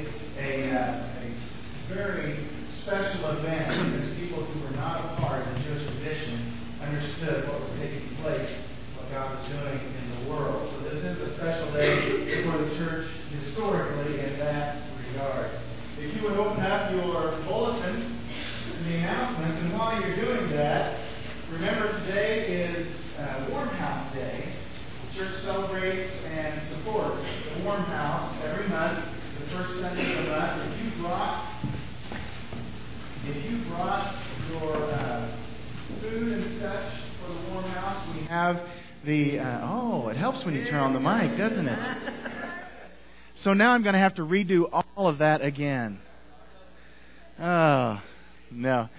a very special event because people who were not a part of the Jewish tradition understood what was taking place, what God was doing in the world. So this is a special day for the church historically in that regard. If you would open up your bulletins to the announcements, and while you're doing that, remember today is Warm House Day. The church celebrates and supports the Warm House every month, the first Sunday of the month. If you brought your food and such for the Warm House, we have the it helps when you turn on the mic, doesn't it? So now I'm going to have to redo all of that again. Oh, no.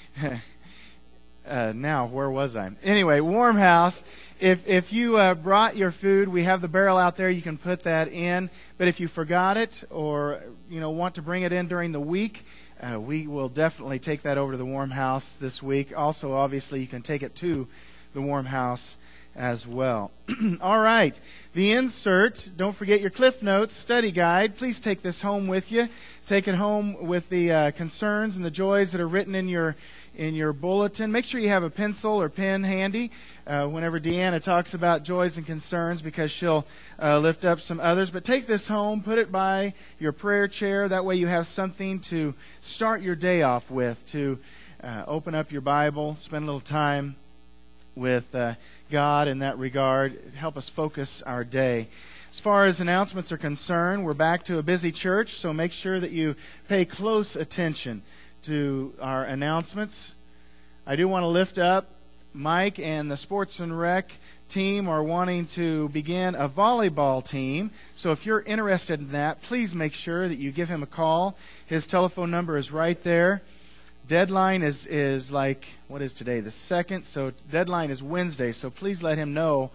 Now, where was I? Anyway, Warm House. If you brought your food, we have the barrel out there. You can put that in. But if you forgot it or want to bring it in during the week, we will definitely take that over to the Warm House this week. Also, obviously, you can take it to the Warm House as well. All right. The insert, don't forget your Cliff Notes study guide. Please take this home with you. Take it home with the concerns and the joys that are written in your bulletin. Make sure you have a pencil or pen handy whenever Deanna talks about joys and concerns, because she'll lift up some others. But take this home, put it by your prayer chair. That way you have something to start your day off with, to open up your Bible, spend a little time with God in that regard. Help us focus our day. As far as announcements are concerned, we're back to a busy church, so make sure that you pay close attention to our announcements. I do want to lift up Mike and the Sports and Rec team are wanting to begin a volleyball team. So if you're interested in that, please make sure that you give him a call. His telephone number is right there. Deadline is like, what is today? The 2nd. So deadline is Wednesday. So please let him know,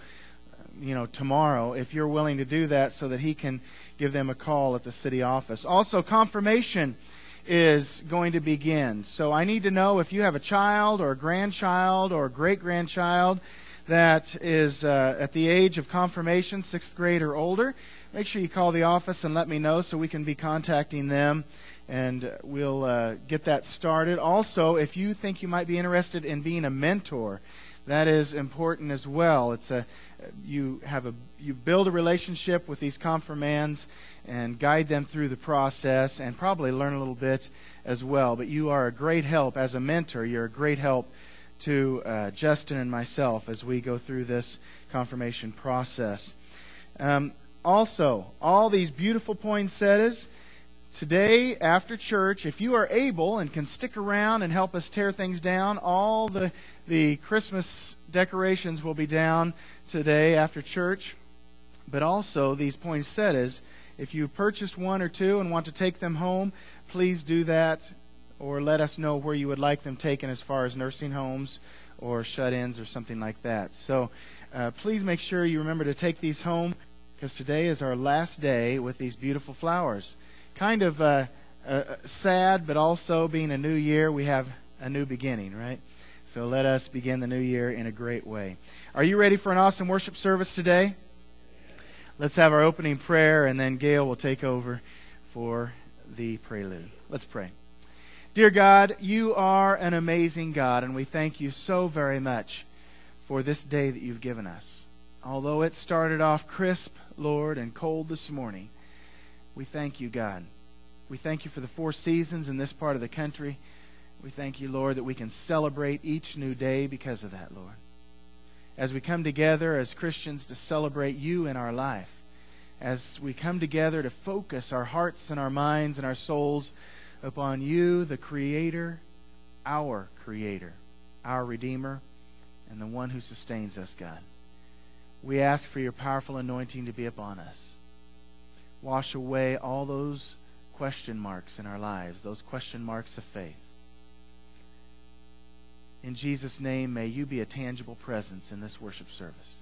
tomorrow if you're willing to do that, so that he can give them a call at the city office. Also, confirmation is going to begin. So I need to know if you have a child or a grandchild or a great-grandchild that is at the age of confirmation, 6th grade or older. Make sure you call the office and let me know so we can be contacting them, and we'll get that started. Also, if you think you might be interested in being a mentor, that is important as well. It's you build a relationship with these confirmands and guide them through the process, and probably learn a little bit as well. But you are a great help as a mentor. You're a great help to Justin and myself as we go through this confirmation process. Also, all these beautiful poinsettias. Today, after church, if you are able and can stick around and help us tear things down, all the Christmas decorations will be down today after church. But also, these poinsettias, if you purchased one or two and want to take them home, please do that, or let us know where you would like them taken, as far as nursing homes or shut-ins or something like that. So please make sure you remember to take these home, because today is our last day with these beautiful flowers. Kind of sad, but also being a new year, we have a new beginning, right? So let us begin the new year in a great way. Are you ready for an awesome worship service today? Let's have our opening prayer, and then Gail will take over for the prelude. Let's pray. Dear God, you are an amazing God, and we thank you so very much for this day that you've given us. Although it started off crisp, Lord, and cold this morning, we thank you, God. We thank you for the 4 seasons in this part of the country. We thank you, Lord, that we can celebrate each new day because of that, Lord. As we come together as Christians to celebrate you in our life, as we come together to focus our hearts and our minds and our souls upon you, the Creator, our Redeemer, and the one who sustains us, God. We ask for your powerful anointing to be upon us. Wash away all those question marks in our lives, those question marks of faith. In Jesus' name, may you be a tangible presence in this worship service.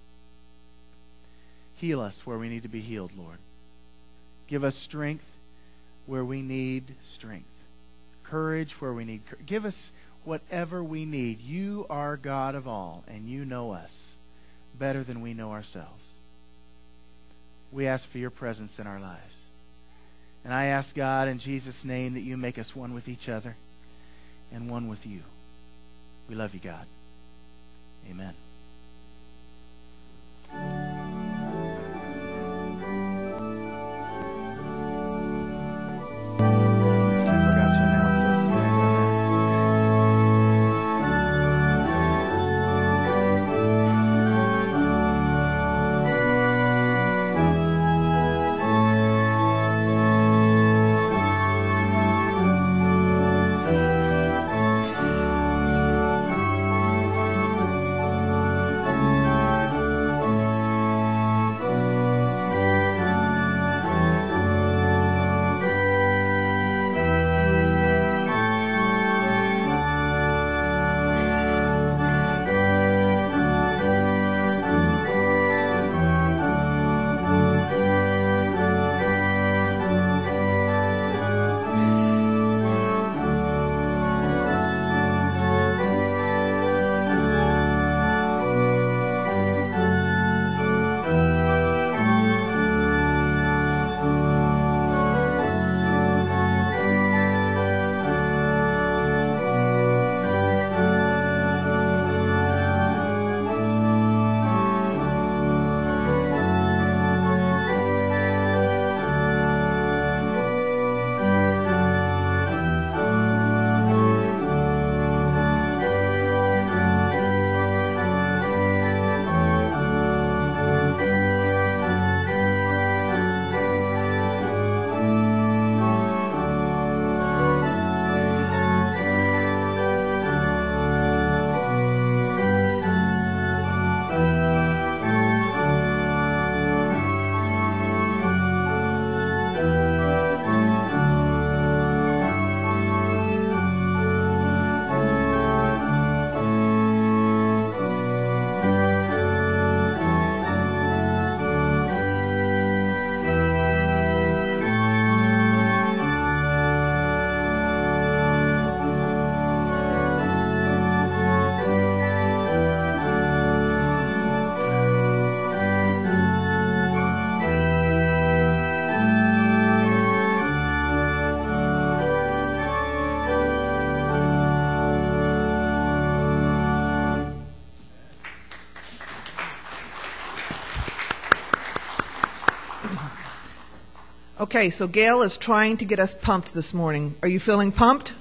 Heal us where we need to be healed, Lord. Give us strength where we need strength. Courage where we need courage. Give us whatever we need. You are God of all, and you know us better than we know ourselves. We ask for your presence in our lives. And I ask God in Jesus' name that you make us one with each other and one with you. We love you, God. Amen. I forgot to announce this. You want to do that? Okay, so Gail is trying to get us pumped this morning. Are you feeling pumped?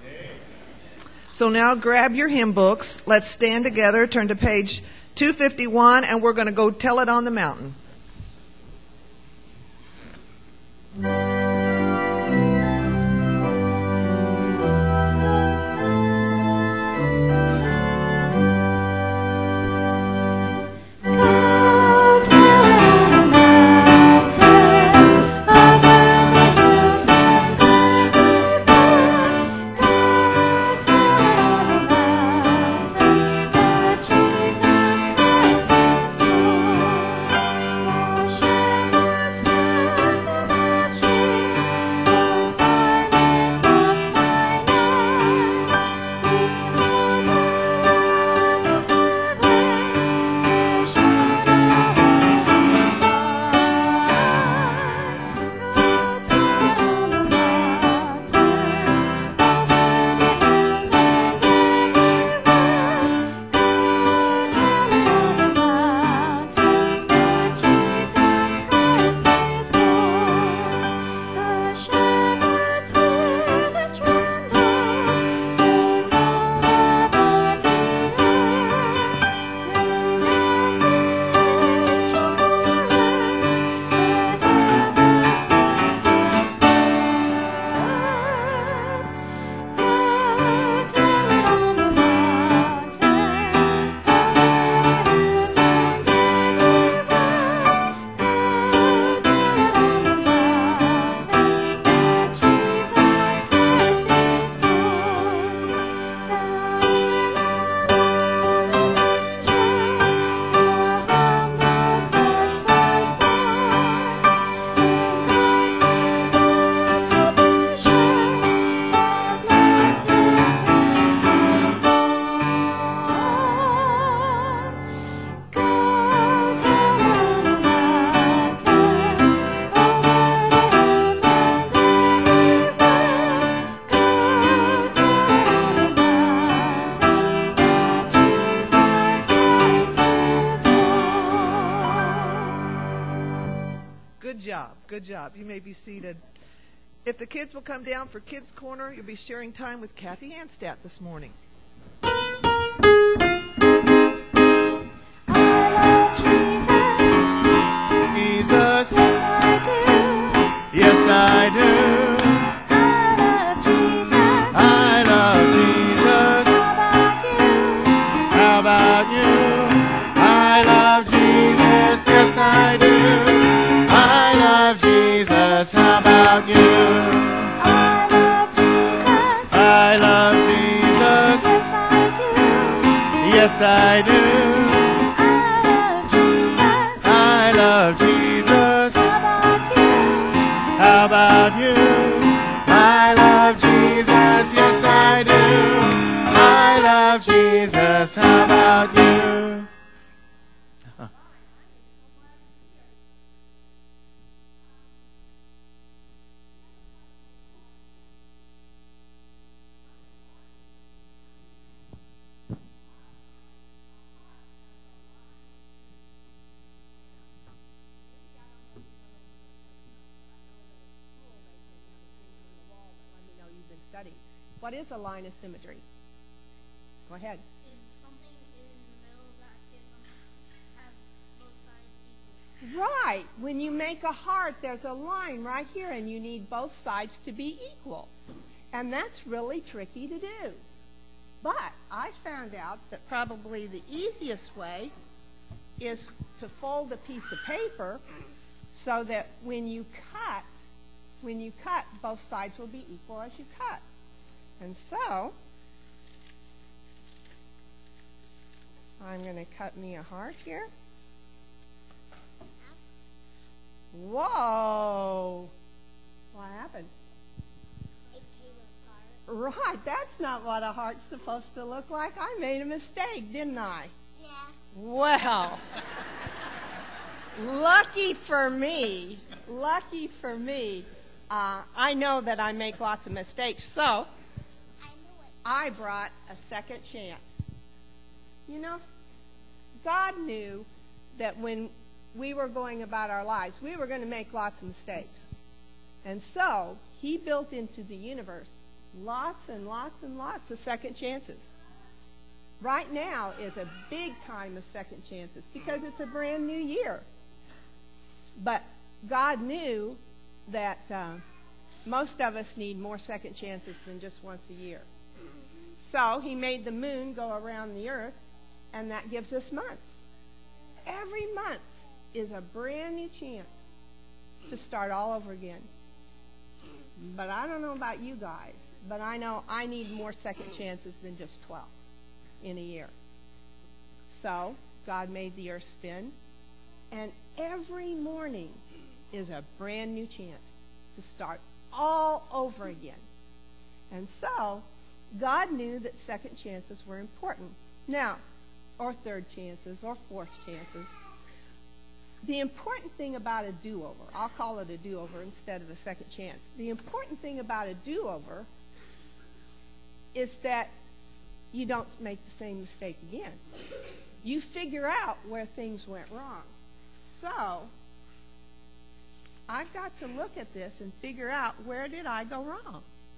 So now grab your hymn books. Let's stand together, turn to page 251, and we're going to go tell it on the mountain. Jesus Christ is born. Good job. You may be seated. If the kids will come down for Kids Corner, you'll be sharing time with Kathy Anstatt this morning. Jesus. Yes, I do. I love Jesus. How about you? I love Jesus. Yes, I do. I love Jesus. How about you? I love Jesus. I love Jesus. Yes, I do. Yes, I do. I love Jesus. How about you? I love Jesus. Yes, I do. I love Jesus. How about you? What is a line of symmetry? Go ahead. It's something in the middle that can have both sides equal. Right. When you make a heart, there's a line right here, and you need both sides to be equal. And that's really tricky to do. But I found out that probably the easiest way is to fold a piece of paper so that when you cut, both sides will be equal as you cut. And so, I'm going to cut me a heart here. Whoa! What happened? It came apart. Right, that's not what a heart's supposed to look like. I made a mistake, didn't I? Yes. Well, lucky for me, I know that I make lots of mistakes, so I brought a second chance. You know, God knew that when we were going about our lives, we were going to make lots of mistakes. And so he built into the universe lots and lots and lots of second chances. Right now is a big time of second chances because it's a brand new year. But God knew that most of us need more second chances than just once a year. So he made the moon go around the earth, and that gives us months. Every month is a brand new chance to start all over again. But I don't know about you guys, but I know I need more second chances than just 12 in a year. So God made the earth spin, and every morning is a brand new chance to start all over again. And so God knew that second chances were important. Now, or third chances, or fourth chances. The important thing about a do-over, I'll call it a do-over instead of a second chance. The important thing about a do-over is that you don't make the same mistake again. You figure out where things went wrong. So, I've got to look at this and figure out where did I go wrong.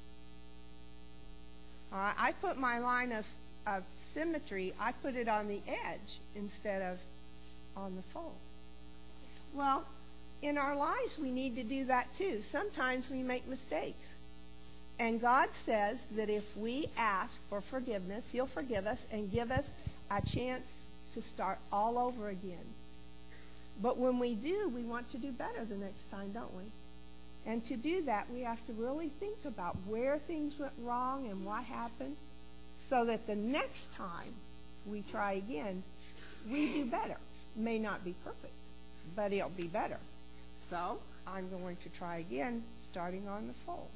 All right, I put my line of symmetry, I put it on the edge instead of on the fold. Well, in our lives we need to do that too. Sometimes we make mistakes. And God says that if we ask for forgiveness, he'll forgive us and give us a chance to start all over again. But when we do, we want to do better the next time, don't we? And to do that, we have to really think about where things went wrong and what happened so that the next time we try again, we do better. May not be perfect, but it'll be better. So I'm going to try again, starting on the fold.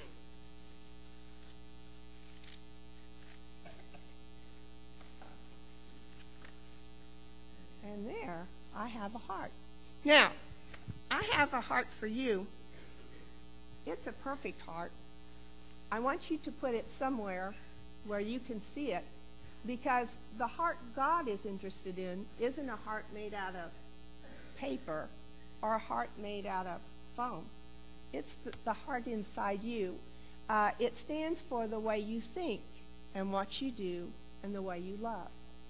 And there, I have a heart. Now, I have a heart for you. It's a perfect heart. I want you to put it somewhere where you can see it, because the heart God is interested in isn't a heart made out of paper or a heart made out of foam. It's the heart inside you. It stands for the way you think and what you do and the way you love.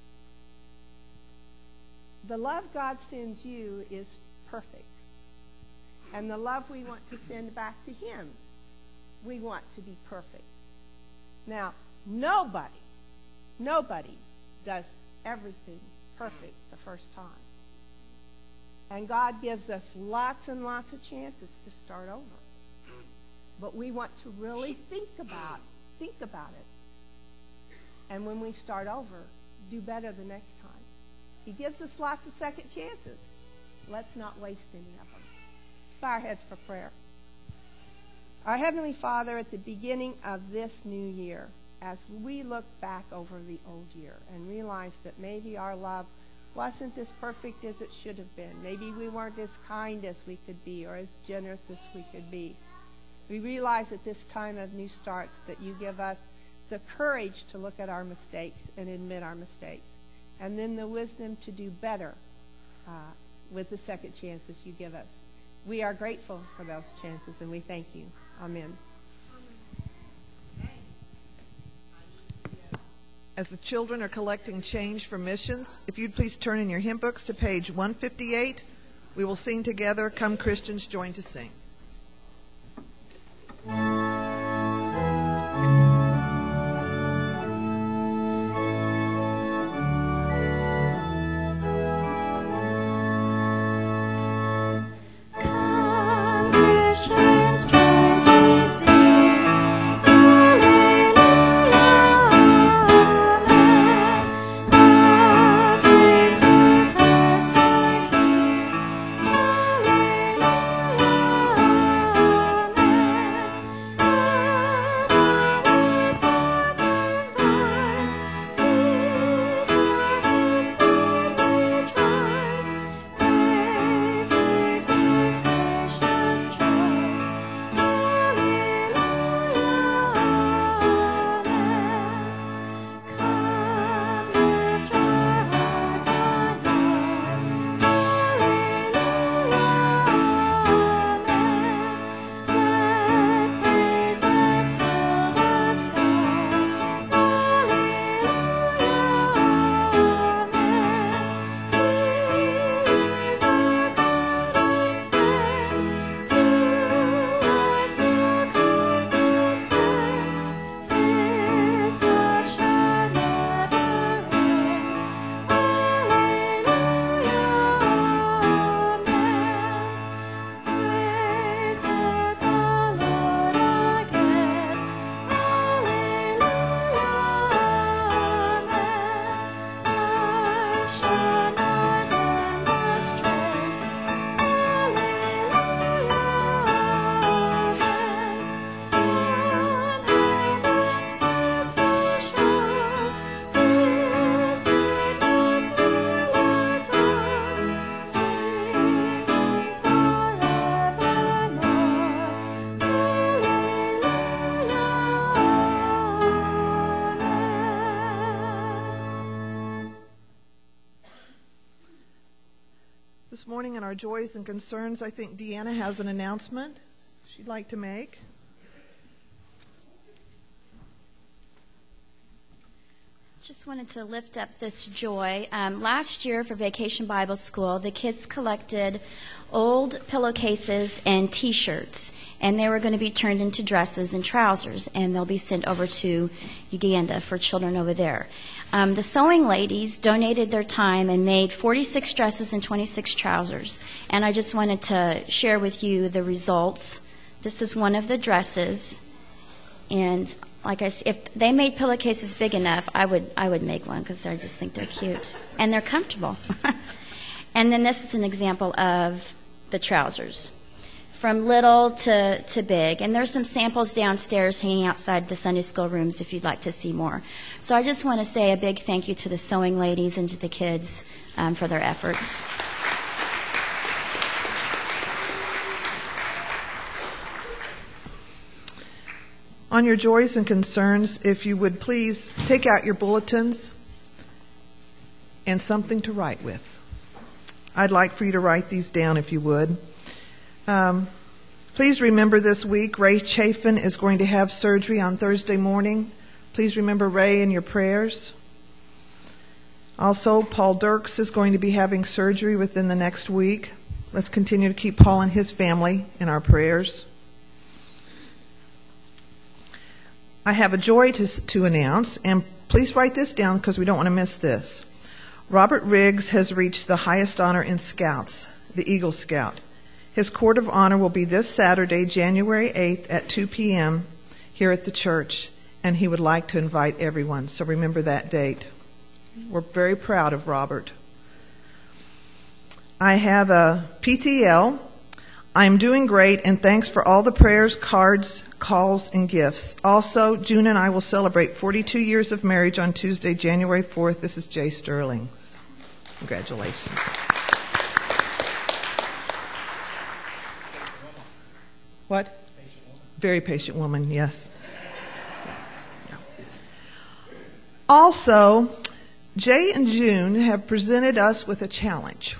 The love God sends you is perfect. And the love we want to send back to him, we want to be perfect. Now, nobody does everything perfect the first time. And God gives us lots and lots of chances to start over. But we want to really think about it. And when we start over, do better the next time. He gives us lots of second chances. Let's not waste any of them. Bow our heads for prayer. Our Heavenly Father, at the beginning of this new year, as we look back over the old year and realize that maybe our love wasn't as perfect as it should have been. Maybe we weren't as kind as we could be or as generous as we could be. We realize at this time of new starts that you give us the courage to look at our mistakes and admit our mistakes, and then the wisdom to do better with the second chances you give us. We are grateful for those chances, and we thank you. Amen. As the children are collecting change for missions, if you'd please turn in your hymn books to page 158, we will sing together, Come Christians, Join to Sing. This morning in our joys and concerns, I think Deanna has an announcement she'd like to make. Just wanted to lift up this joy. Last year for Vacation Bible School, the kids collected old pillowcases and T-shirts, and they were going to be turned into dresses and trousers, and they'll be sent over to Uganda for children over there. The sewing ladies donated their time and made 46 dresses and 26 trousers, and I just wanted to share with you the results. This is one of the dresses, and like I said, if they made pillowcases big enough, I would make one because I just think they're cute and they're comfortable. And then this is an example of the trousers, from little to big. And there's some samples downstairs hanging outside the Sunday school rooms if you'd like to see more. So I just want to say a big thank you to the sewing ladies and to the kids for their efforts. On your joys and concerns, if you would please take out your bulletins and something to write with. I'd like for you to write these down if you would. Please remember this week, Ray Chafin is going to have surgery on Thursday morning. Please remember Ray in your prayers. Also, Paul Dirks is going to be having surgery within the next week. Let's continue to keep Paul and his family in our prayers. I have a joy to announce, and please write this down because we don't want to miss this. Robert Riggs has reached the highest honor in Scouts, the Eagle Scout. His court of honor will be this Saturday, January 8th at 2 p.m. here at the church, and he would like to invite everyone, so remember that date. We're very proud of Robert. I have a PTL. I'm doing great, and thanks for all the prayers, cards, calls, and gifts. Also, June and I will celebrate 42 years of marriage on Tuesday, January 4th. This is Jay Sterling. So, congratulations. What? Very patient woman, yes. Yeah. Also, Jay and June have presented us with a challenge.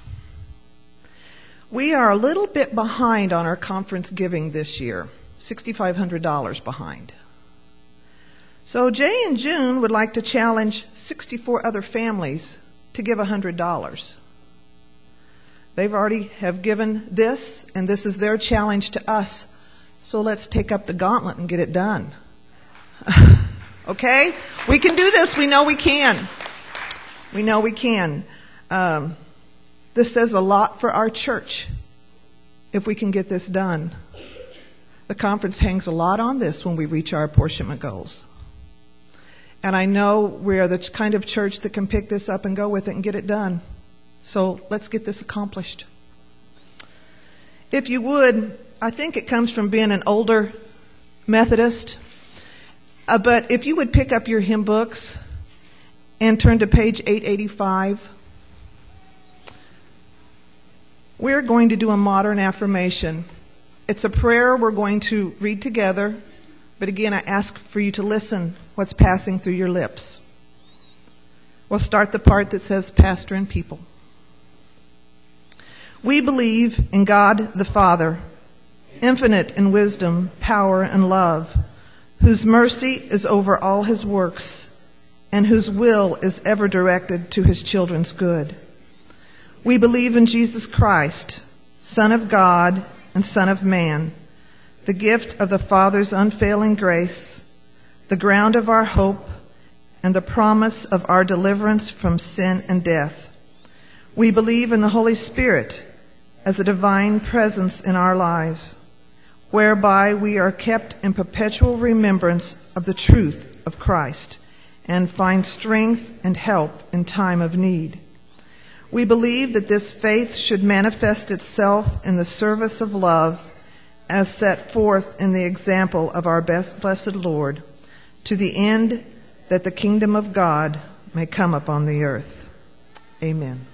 We are a little bit behind on our conference giving this year, $6,500 behind. So Jay and June would like to challenge 64 other families to give $100. They've already have given this, and this is their challenge to us. So let's take up the gauntlet and get it done. Okay? We can do this. We know we can. We know we can. This says a lot for our church if we can get this done. The conference hangs a lot on this when we reach our apportionment goals. And I know we are the kind of church that can pick this up and go with it and get it done. So let's get this accomplished. If you would, I think it comes from being an older Methodist. But if you would pick up your hymn books and turn to page 885, we're going to do a modern affirmation. It's a prayer we're going to read together. But again, I ask for you to listen what's passing through your lips. We'll start the part that says pastor and people. We believe in God the Father, infinite in wisdom, power, and love, whose mercy is over all his works, and whose will is ever directed to his children's good. We believe in Jesus Christ, Son of God and Son of Man, the gift of the Father's unfailing grace, the ground of our hope, and the promise of our deliverance from sin and death. We believe in the Holy Spirit as a divine presence in our lives, whereby we are kept in perpetual remembrance of the truth of Christ and find strength and help in time of need. We believe that this faith should manifest itself in the service of love as set forth in the example of our blessed Lord, to the end that the kingdom of God may come upon the earth. Amen.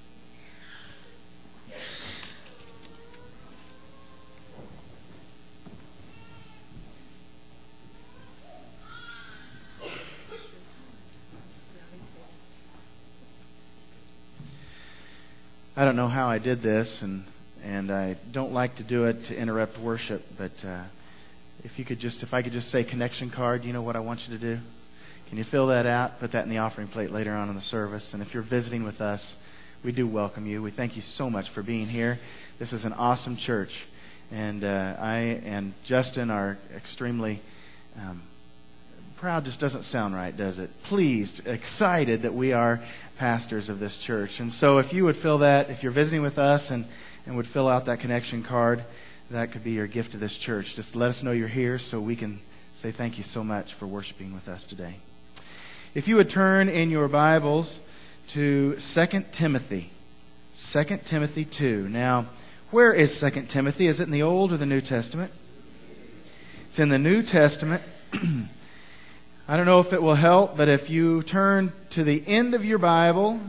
I don't know how I did this, and I don't like to do it to interrupt worship, but if I could just say connection card, you know what I want you to do? Can you fill that out? Put that in the offering plate later on in the service. And if you're visiting with us, we do welcome you. We thank you so much for being here. This is an awesome church, and I and Justin are extremely proud. Just doesn't sound right, does it? Pleased, excited that we are pastors of this church. And so if you would fill that, if you're visiting with us and would fill out that connection card, that could be your gift to this church. Just let us know you're here so we can say thank you so much for worshiping with us today. If you would turn in your Bibles to 2 Timothy. 2 Timothy 2. Now, where is 2 Timothy? Is it in the Old or the New Testament? It's in the New Testament. I don't know if it will help, but if you turn to the end of your Bible,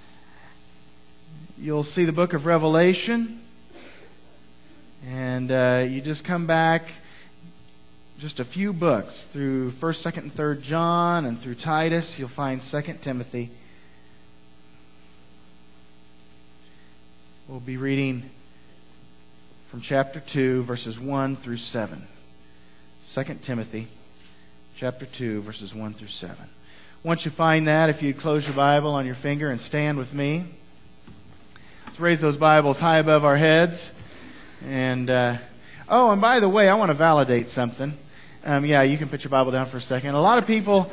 you'll see the book of Revelation. And you just come back just a few books through 1st, 2nd, and 3rd John and through Titus. You'll find 2 Timothy. We'll be reading from from chapter 2, verses 1 through 7. 2 Timothy, chapter 2, verses 1 through 7. Once you find that, if you'd close your Bible on your finger and stand with me. Let's raise those Bibles high above our heads. And, and by the way, I want to validate something. You can put your Bible down for a second. A lot of people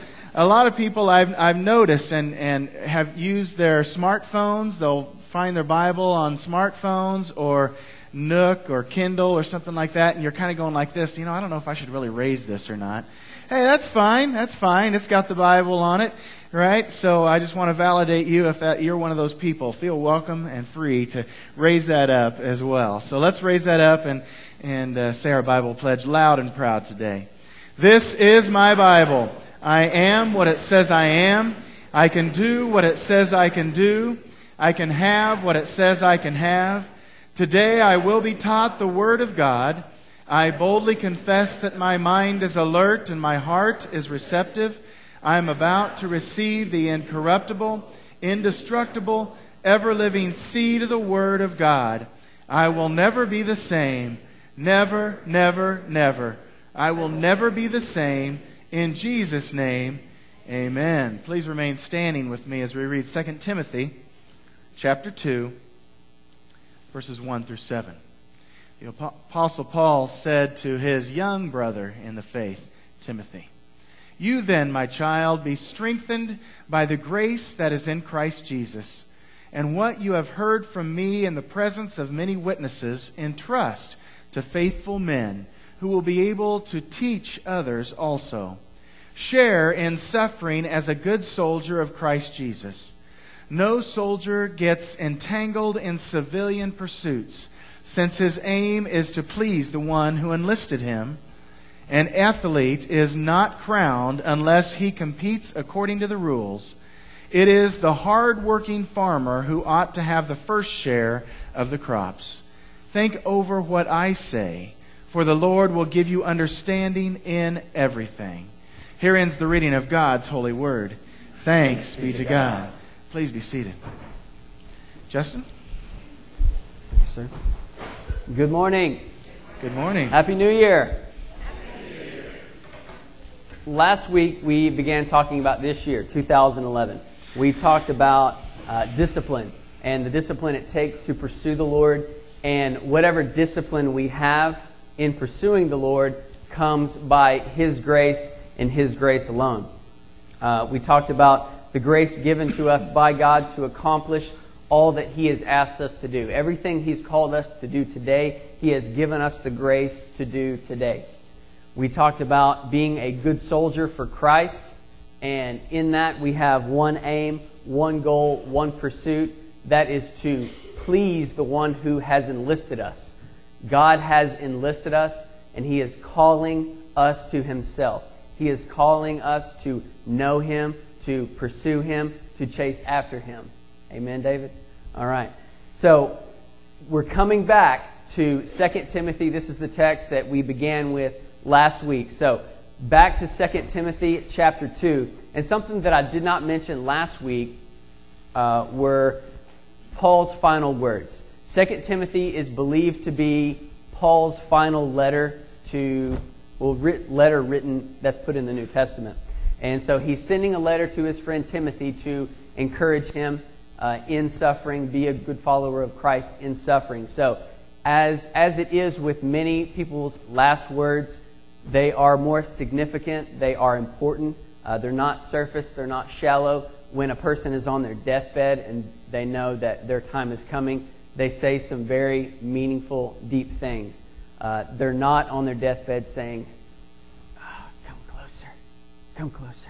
I've noticed and have used their smartphones. They'll find their Bible on smartphones or Nook or Kindle or something like that, and you're kind of going like this, I don't know if I should really raise this or not. Hey, that's fine. It's got the Bible on it, right? So I just want to validate you if you're one of those people. Feel welcome and free to raise that up as well. So let's raise that up and say our Bible pledge loud and proud today. This is my Bible. I am what it says I am. I can do what it says I can do. I can have what it says I can have. Today I will be taught the Word of God. I boldly confess that my mind is alert and my heart is receptive. I am about to receive the incorruptible, indestructible, ever-living seed of the Word of God. I will never be the same. Never, never, never. I will never be the same. In Jesus' name, amen. Please remain standing with me as we read 2 Timothy chapter 2, verses 1 through 7. The Apostle Paul said to his young brother in the faith, Timothy, "You then, my child, be strengthened by the grace that is in Christ Jesus, and what you have heard from me in the presence of many witnesses, entrust to faithful men who will be able to teach others also. Share in suffering as a good soldier of Christ Jesus. No soldier gets entangled in civilian pursuits, since his aim is to please the one who enlisted him. An athlete is not crowned unless he competes according to the rules. It is the hard-working farmer who ought to have the first share of the crops. Think over what I say, for the Lord will give you understanding in everything." Here ends the reading of God's holy word. Thanks be to God. Please be seated. Justin? Thank you, sir. Good morning. Good morning. Happy New Year. Last week we began talking about this year, 2011. We talked about discipline and the discipline it takes to pursue the Lord, and whatever discipline we have in pursuing the Lord comes by His grace and His grace alone. We talked about the grace given to us by God to accomplish all that He has asked us to do. Everything He's called us to do today, He has given us the grace to do today. We talked about being a good soldier for Christ, and in that we have one aim, one goal, one pursuit. That is to please the one who has enlisted us. God has enlisted us, and He is calling us to Himself. He is calling us to know Him, to pursue Him, to chase after Him. Amen, David? All right. So, we're coming back to 2 Timothy. This is the text that we began with last week. So, back to 2 Timothy chapter 2. And something that I did not mention last week were Paul's final words. 2 Timothy is believed to be Paul's final letter letter written that's put in the New Testament. And so he's sending a letter to his friend Timothy to encourage him in suffering, be a good follower of Christ in suffering. So as it is with many people's last words, they are more significant, they are important. They're not surface, they're not shallow. When a person is on their deathbed and they know that their time is coming, they say some very meaningful, deep things. They're not on their deathbed saying, "Oh, come closer, come closer.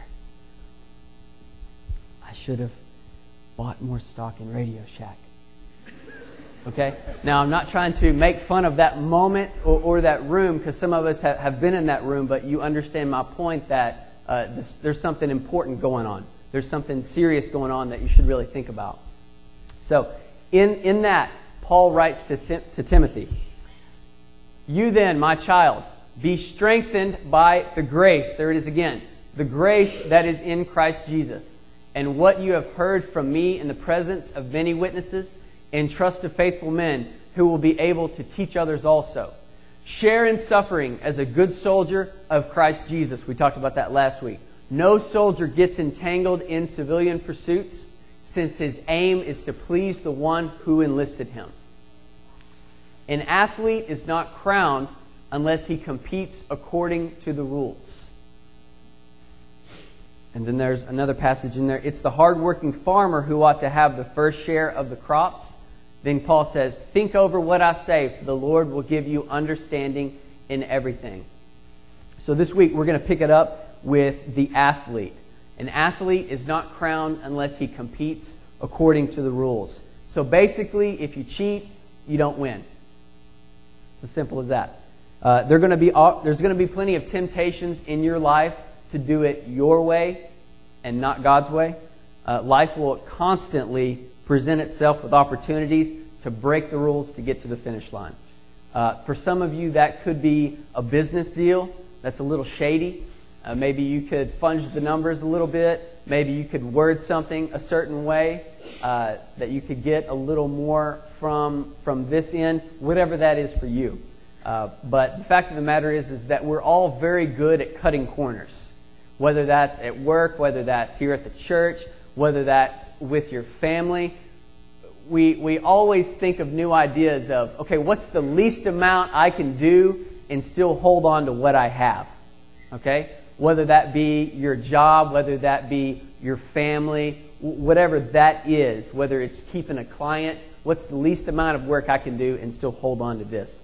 I should have bought more stock in Radio Shack." Okay? Now, I'm not trying to make fun of that moment or that room, because some of us have been in that room, but you understand my point that there's something important going on. There's something serious going on that you should really think about. So, in that, Paul writes to Timothy, "You then, my child, be strengthened by the grace," there it is again, "the grace that is in Christ Jesus. And what you have heard from me in the presence of many witnesses, entrust to faithful men who will be able to teach others also. Share in suffering as a good soldier of Christ Jesus. We talked about that last week. No soldier gets entangled in civilian pursuits, since his aim is to please the one who enlisted him. An athlete is not crowned unless he competes according to the rules. And then there's another passage in there. It's the hardworking farmer who ought to have the first share of the crops. Then Paul says, think over what I say, for the Lord will give you understanding in everything. So this week we're going to pick it up with the athlete. An athlete is not crowned unless he competes according to the rules. So basically, if you cheat, you don't win. It's as simple as that. There's going to be plenty of temptations in your life to do it your way and not God's way. Life will constantly present itself with opportunities to break the rules to get to the finish line. For some of you, that could be a business deal that's a little shady. Maybe you could fudge the numbers a little bit. Maybe you could word something a certain way that you could get a little more from this end, whatever that is for you. But the fact of the matter is that we're all very good at cutting corners, whether that's at work, whether that's here at the church, whether that's with your family. We always think of new ideas of, okay, what's the least amount I can do and still hold on to what I have? Okay? Whether that be your job, whether that be your family, whatever that is, whether it's keeping a client, what's the least amount of work I can do and still hold on to this?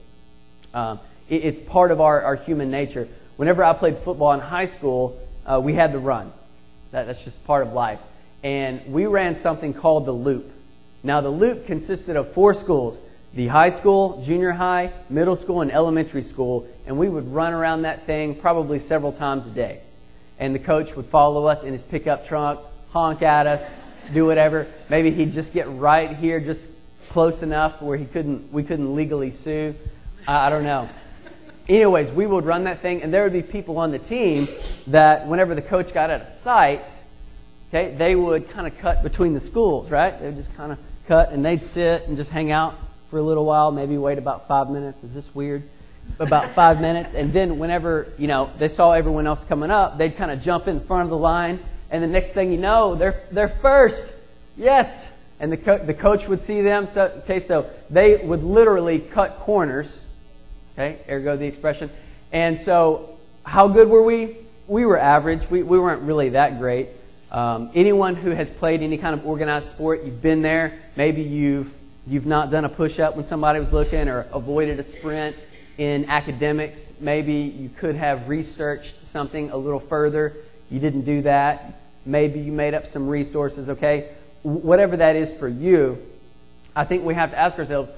It's part of our human nature. Whenever I played football in high school, we had to run. That's just part of life. And we ran something called the Loop. Now, the Loop consisted of 4 schools: the high school, junior high, middle school, and elementary school. And we would run around that thing probably several times a day. And the coach would follow us in his pickup truck, honk at us, do whatever. Maybe he'd just get right here, just close enough where we couldn't legally sue. I don't know. Anyways, we would run that thing, and there would be people on the team that whenever the coach got out of sight, okay, they would kind of cut between the schools, right? They would just kind of cut, and they'd sit and just hang out for a little while, maybe wait about 5 minutes. Is this weird? About 5 minutes. And then whenever, they saw everyone else coming up, they'd kind of jump in front of the line, and the next thing you know, they're first. Yes. And the coach would see them. So they would literally cut corners. Okay, ergo the expression. And so how good were we? We were average. We weren't really that great. Anyone who has played any kind of organized sport, you've been there. Maybe you've not done a push-up when somebody was looking, or avoided a sprint in academics. Maybe you could have researched something a little further. You didn't do that. Maybe you made up some resources, okay? Whatever that is for you, I think we have to ask ourselves,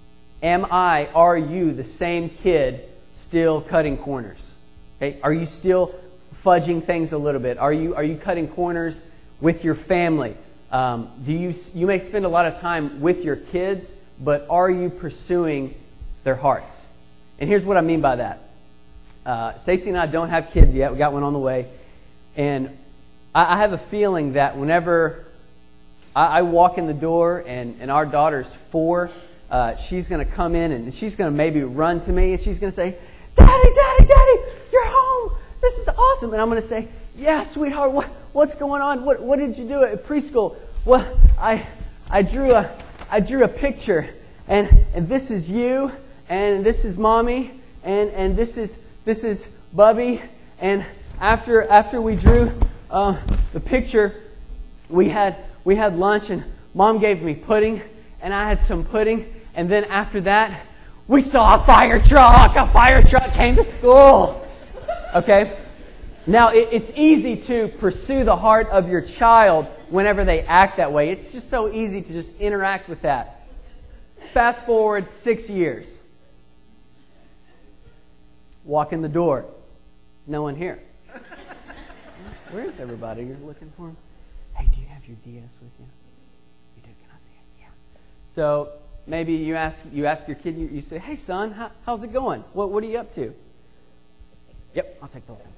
are you the same kid still cutting corners? Okay? Are you still fudging things a little bit? Are you cutting corners with your family? You may spend a lot of time with your kids, but are you pursuing their hearts? And here's what I mean by that. Stacy and I don't have kids yet. We got one on the way. And I have a feeling that whenever I walk in the door and our daughter's 4, she's going to come in and she's going to maybe run to me and she's going to say, Daddy, you're home. This is awesome. And I'm going to say, yeah, sweetheart, what's going on? What did you do at preschool? Well, I drew a picture, and this is you, and this is Mommy, and this is Bubby. And after we drew the picture, we had lunch, and Mom gave me pudding, and I had some pudding. And then after that, we saw a fire truck. A fire truck came to school. Okay? Now, it's easy to pursue the heart of your child whenever they act that way. It's just so easy to just interact with that. Fast forward 6 years. Walk in the door. No one here. Where is everybody? You're looking for them? Hey, do you have your DS with you? You do. Can I see it? Yeah. So maybe you ask your kid, you say, hey, son, how's it going? What are you up to? Yep, I'll take the whole thing.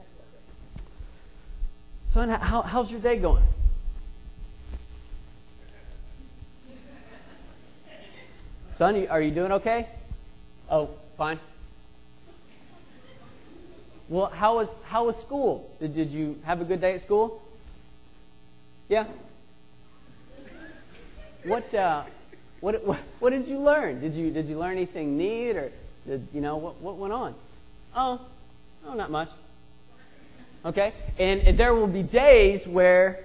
Son, how's your day going? Son, are you doing okay? Oh, fine. Well, how was school? Did you have a good day at school? Yeah. What did you learn? Did you learn anything neat, or what went on? Oh, not much. Okay, and there will be days where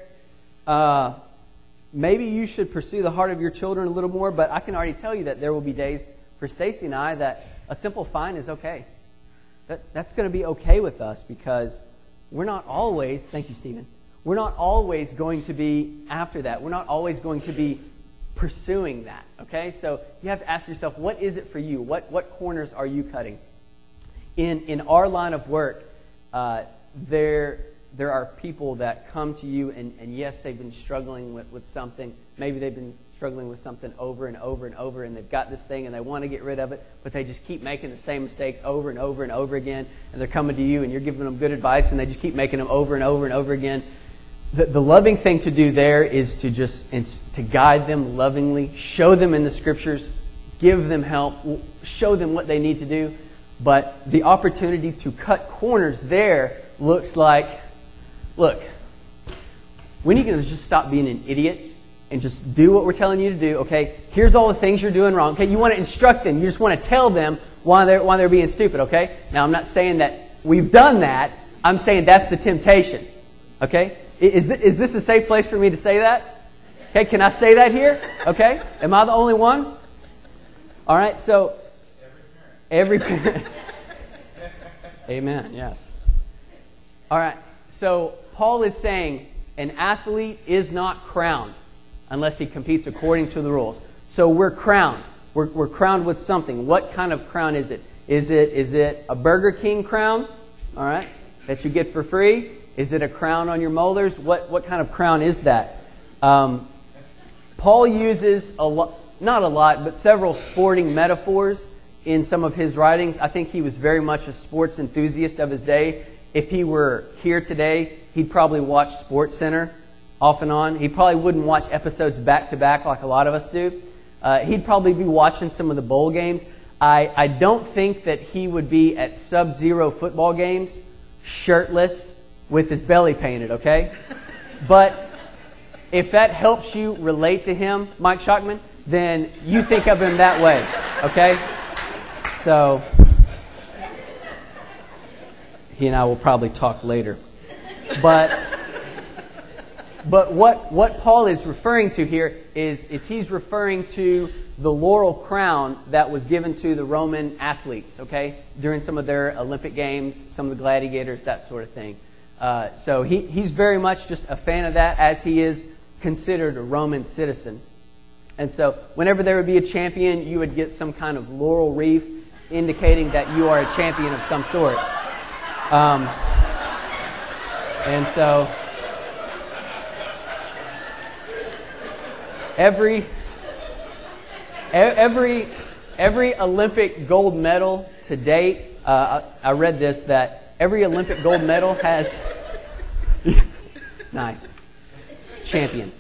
maybe you should pursue the heart of your children a little more. But I can already tell you that there will be days for Stacy and I that a simple fine is okay. That's going to be okay with us, because we're not always. Thank you, Stephen. We're not always going to be after that. We're not always going to be pursuing that. Okay, so you have to ask yourself, what is it for you? What corners are you cutting? In our line of work, there are people that come to you, and yes, they've been struggling with something. Maybe they've been struggling with something over and over and over, and they've got this thing and they want to get rid of it, but they just keep making the same mistakes over and over and over again, and they're coming to you and you're giving them good advice, and they just keep making them over and over and over again. The loving thing to do there is to guide them lovingly, show them in the Scriptures, give them help, show them what they need to do. But the opportunity to cut corners there looks like, look, we need to just stop being an idiot and just do what we're telling you to do. Okay, here's all the things you're doing wrong. Okay, you want to instruct them. You just want to tell them why they're being stupid. Okay, now I'm not saying that we've done that. I'm saying that's the temptation. Okay, is this a safe place for me to say that? Okay, can I say that here? Okay, am I the only one? All right, so every parent. Amen. Yes. All right. So Paul is saying an athlete is not crowned unless he competes according to the rules. So we're crowned. We're crowned with something. What kind of crown is it? Is it a Burger King crown? All right, that you get for free? Is it a crown on your molars? What kind of crown is that? Paul uses not a lot, but several sporting metaphors in some of his writings. I think he was very much a sports enthusiast of his day. If he were here today, he'd probably watch SportsCenter off and on. He probably wouldn't watch episodes back to back like a lot of us do. He'd probably be watching some of the bowl games. I don't think that he would be at Sub-Zero football games shirtless with his belly painted, okay? But if that helps you relate to him, Mike Shockman, then you think of him that way, okay? So he and I will probably talk later. But what Paul is referring to here is he's referring to the laurel crown that was given to the Roman athletes, okay, during some of their Olympic games, some of the gladiators, that sort of thing. So he's very much just a fan of that, as he is considered a Roman citizen. And so whenever there would be a champion, you would get some kind of laurel wreath indicating that you are a champion of some sort. And so every Olympic gold medal to date, I read this, that every Olympic gold medal has nice champion.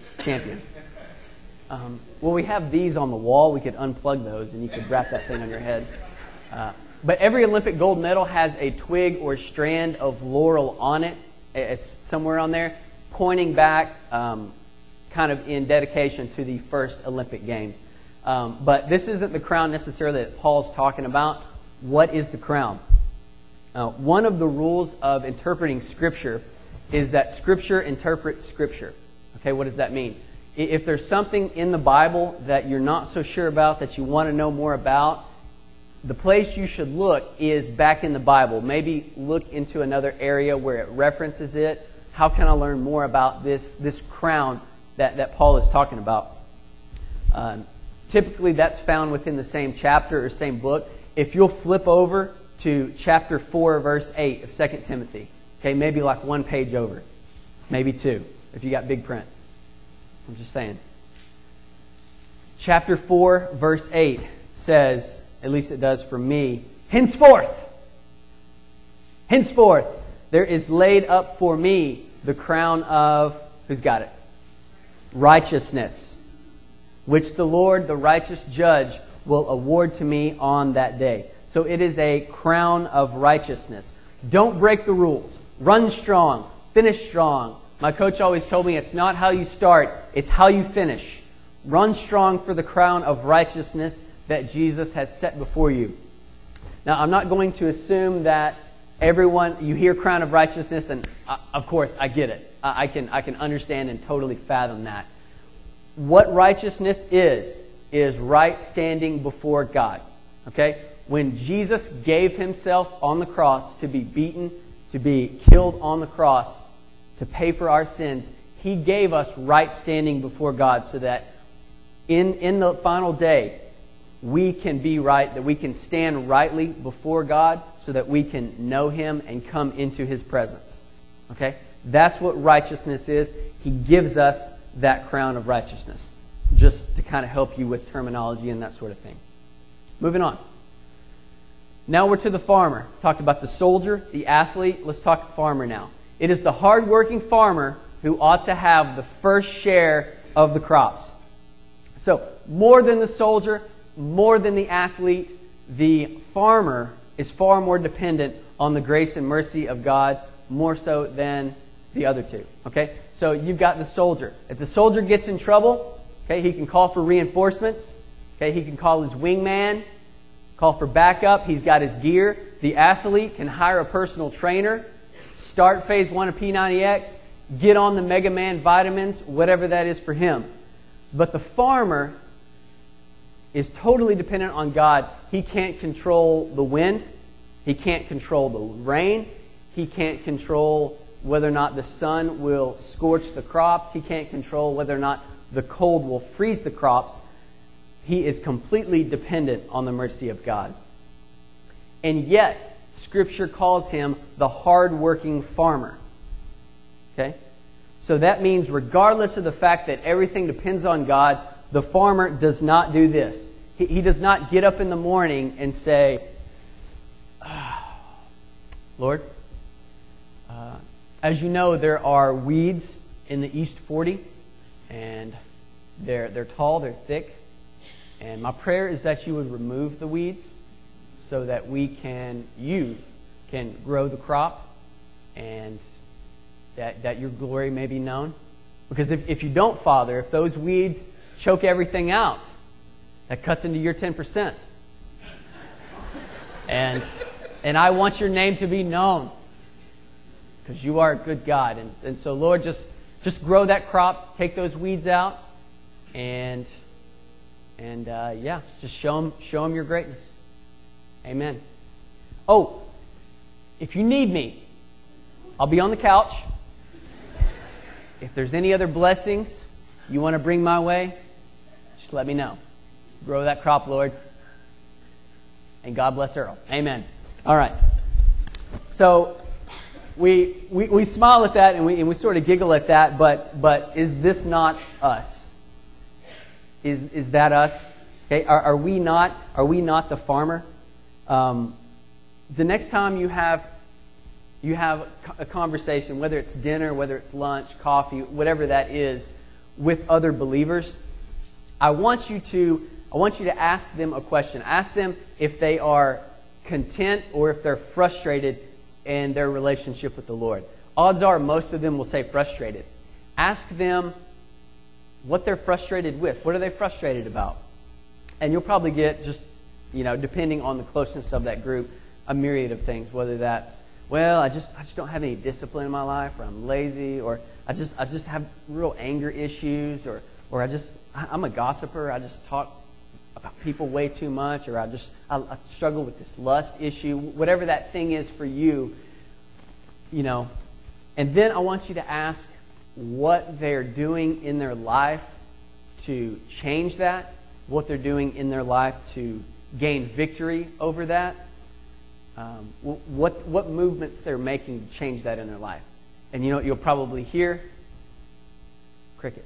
Well, we have these on the wall. We could unplug those and you could wrap that thing on your head. But every Olympic gold medal has a twig or strand of laurel on it. It's somewhere on there, pointing back kind of in dedication to the first Olympic Games. But this isn't the crown necessarily that Paul's talking about. What is the crown? One of the rules of interpreting Scripture is that Scripture interprets Scripture. Okay, what does that mean? If there's something in the Bible that you're not so sure about, that you want to know more about, the place you should look is back in the Bible. Maybe look into another area where it references it. How can I learn more about this crown that Paul is talking about? Typically, that's found within the same chapter or same book. If you'll flip over to chapter 4, verse 8 of 2 Timothy, okay, maybe like one page over, maybe two, if you got big print. I'm just saying. Chapter 4, verse 8 says, at least it does for me, henceforth, there is laid up for me the crown of, who's got it? Righteousness, which the Lord, the righteous judge, will award to me on that day. So it is a crown of righteousness. Don't break the rules. Run strong. Finish strong. My coach always told me it's not how you start, it's how you finish. Run strong for the crown of righteousness that Jesus has set before you. Now, I'm not going to assume that everyone, you hear crown of righteousness, and of course, I get it. I can understand and totally fathom that. What righteousness is right standing before God. Okay? When Jesus gave himself on the cross to be beaten, to be killed on the cross, to pay for our sins, he gave us right standing before God so that in the final day, we can be right, that we can stand rightly before God so that we can know him and come into his presence. Okay? That's what righteousness is. He gives us that crown of righteousness. Just to kind of help you with terminology and that sort of thing. Moving on. Now we're to the farmer. Talked about the soldier, the athlete. Let's talk farmer now. It is the hardworking farmer who ought to have the first share of the crops. So, more than the soldier, more than the athlete, the farmer is far more dependent on the grace and mercy of God, more so than the other two. Okay? So you've got the soldier. If the soldier gets in trouble, okay, he can call for reinforcements. Okay, he can call his wingman, call for backup. He's got his gear. The athlete can hire a personal trainer, start phase 1 of P90X, get on the Mega Man vitamins, whatever that is for him. But the farmer is totally dependent on God. He can't control the wind. He can't control the rain. He can't control whether or not the sun will scorch the crops. He can't control whether or not the cold will freeze the crops. He is completely dependent on the mercy of God. And yet, Scripture calls him the hard-working farmer. Okay? So that means regardless of the fact that everything depends on God, the farmer does not do this. He does not get up in the morning and say, Lord, as you know, there are weeds in the East 40, and they're tall, they're thick, and my prayer is that you would remove the weeds so that you can grow the crop, and that your glory may be known. Because if you don't, Father, if those weeds choke everything out, that cuts into your 10%. And I want your name to be known, because you are a good God. And so, Lord, just grow that crop, take those weeds out, and just show them your greatness. Amen. Oh, if you need me, I'll be on the couch. If there's any other blessings you want to bring my way, just let me know. Grow that crop, Lord. And God bless Earl. Amen. All right. So we smile at that and we sort of giggle at that, but is this not us? Is that us? Okay. Are we not the farmer? The next time you have a conversation, whether it's dinner, whether it's lunch, coffee, whatever that is, with other believers, I want you to ask them a question. Ask them if they are content or if they're frustrated in their relationship with the Lord. Odds are most of them will say frustrated. Ask them what they're frustrated with. What are they frustrated about? And you'll probably get just, depending on the closeness of that group, a myriad of things. Whether that's, well, I just don't have any discipline in my life, or I'm lazy, or I just have real anger issues, or I'm a gossiper. I just talk about people way too much, or I struggle with this lust issue, whatever that thing is for you, And then I want you to ask what they're doing in their life to change that, what they're doing in their life to gain victory over that, what movements they're making to change that in their life. And you'll probably hear crickets.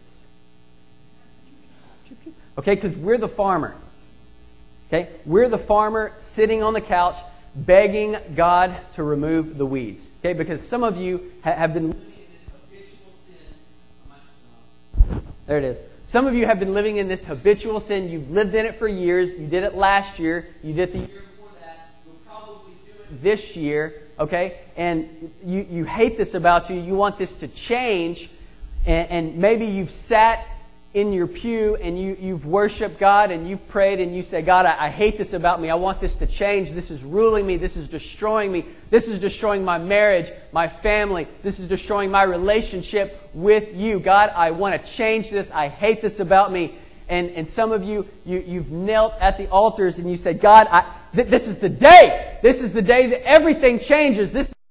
Okay, because we're the farmer. Okay, we're the farmer sitting on the couch begging God to remove the weeds. Okay, because some of you have been living in this habitual sin. There it is. Some of you have been living in this habitual sin. You've lived in it for years. You did it last year. You did it the year before that. You'll probably do it this year. Okay? And you hate this about you. You want this to change. And maybe you've sat in your pew and you've worshiped God and you've prayed and you say, God, I hate this about me. I want this to change. This is ruling me. This is destroying me. This is destroying my marriage, my family. This is destroying my relationship with you. God, I want to change this. I hate this about me. And some of you've knelt at the altars and you said, God, this is the day. This is the day that everything changes.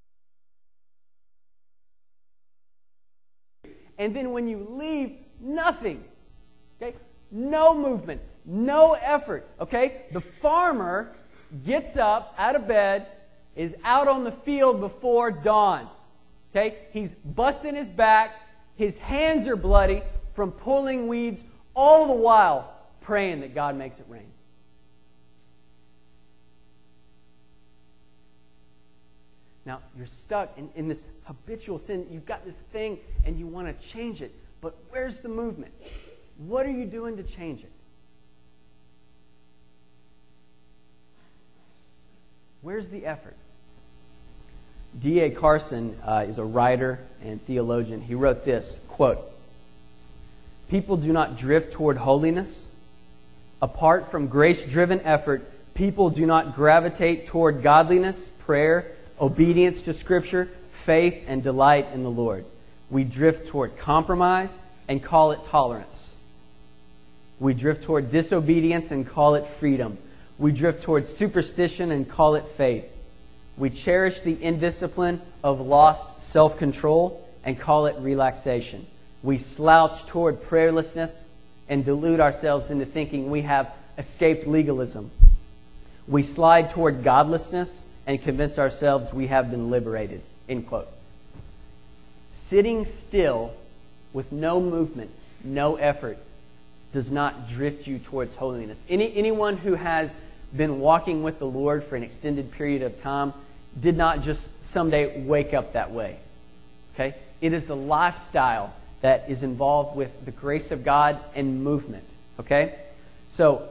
And then when you leave, nothing. Okay? No movement. No effort. Okay? The farmer gets up out of bed, is out on the field before dawn. Okay? He's busting his back. His hands are bloody from pulling weeds, all the while praying that God makes it rain. Now, you're stuck in this habitual sin. You've got this thing and you want to change it. But where's the movement? What are you doing to change it? Where's the effort? D.A. Carson is a writer and theologian. He wrote this, quote, "People do not drift toward holiness. Apart from grace-driven effort, people do not gravitate toward godliness, prayer, obedience to Scripture, faith, and delight in the Lord. We drift toward compromise and call it tolerance. We drift toward disobedience and call it freedom. We drift toward superstition and call it faith. We cherish the indiscipline of lost self-control and call it relaxation. We slouch toward prayerlessness and delude ourselves into thinking we have escaped legalism. We slide toward godlessness and convince ourselves we have been liberated." End quote. Sitting still with no movement, no effort, does not drift you towards holiness. Anyone who has been walking with the Lord for an extended period of time did not just someday wake up that way. Okay? It is the lifestyle that is involved with the grace of God and movement. Okay? So,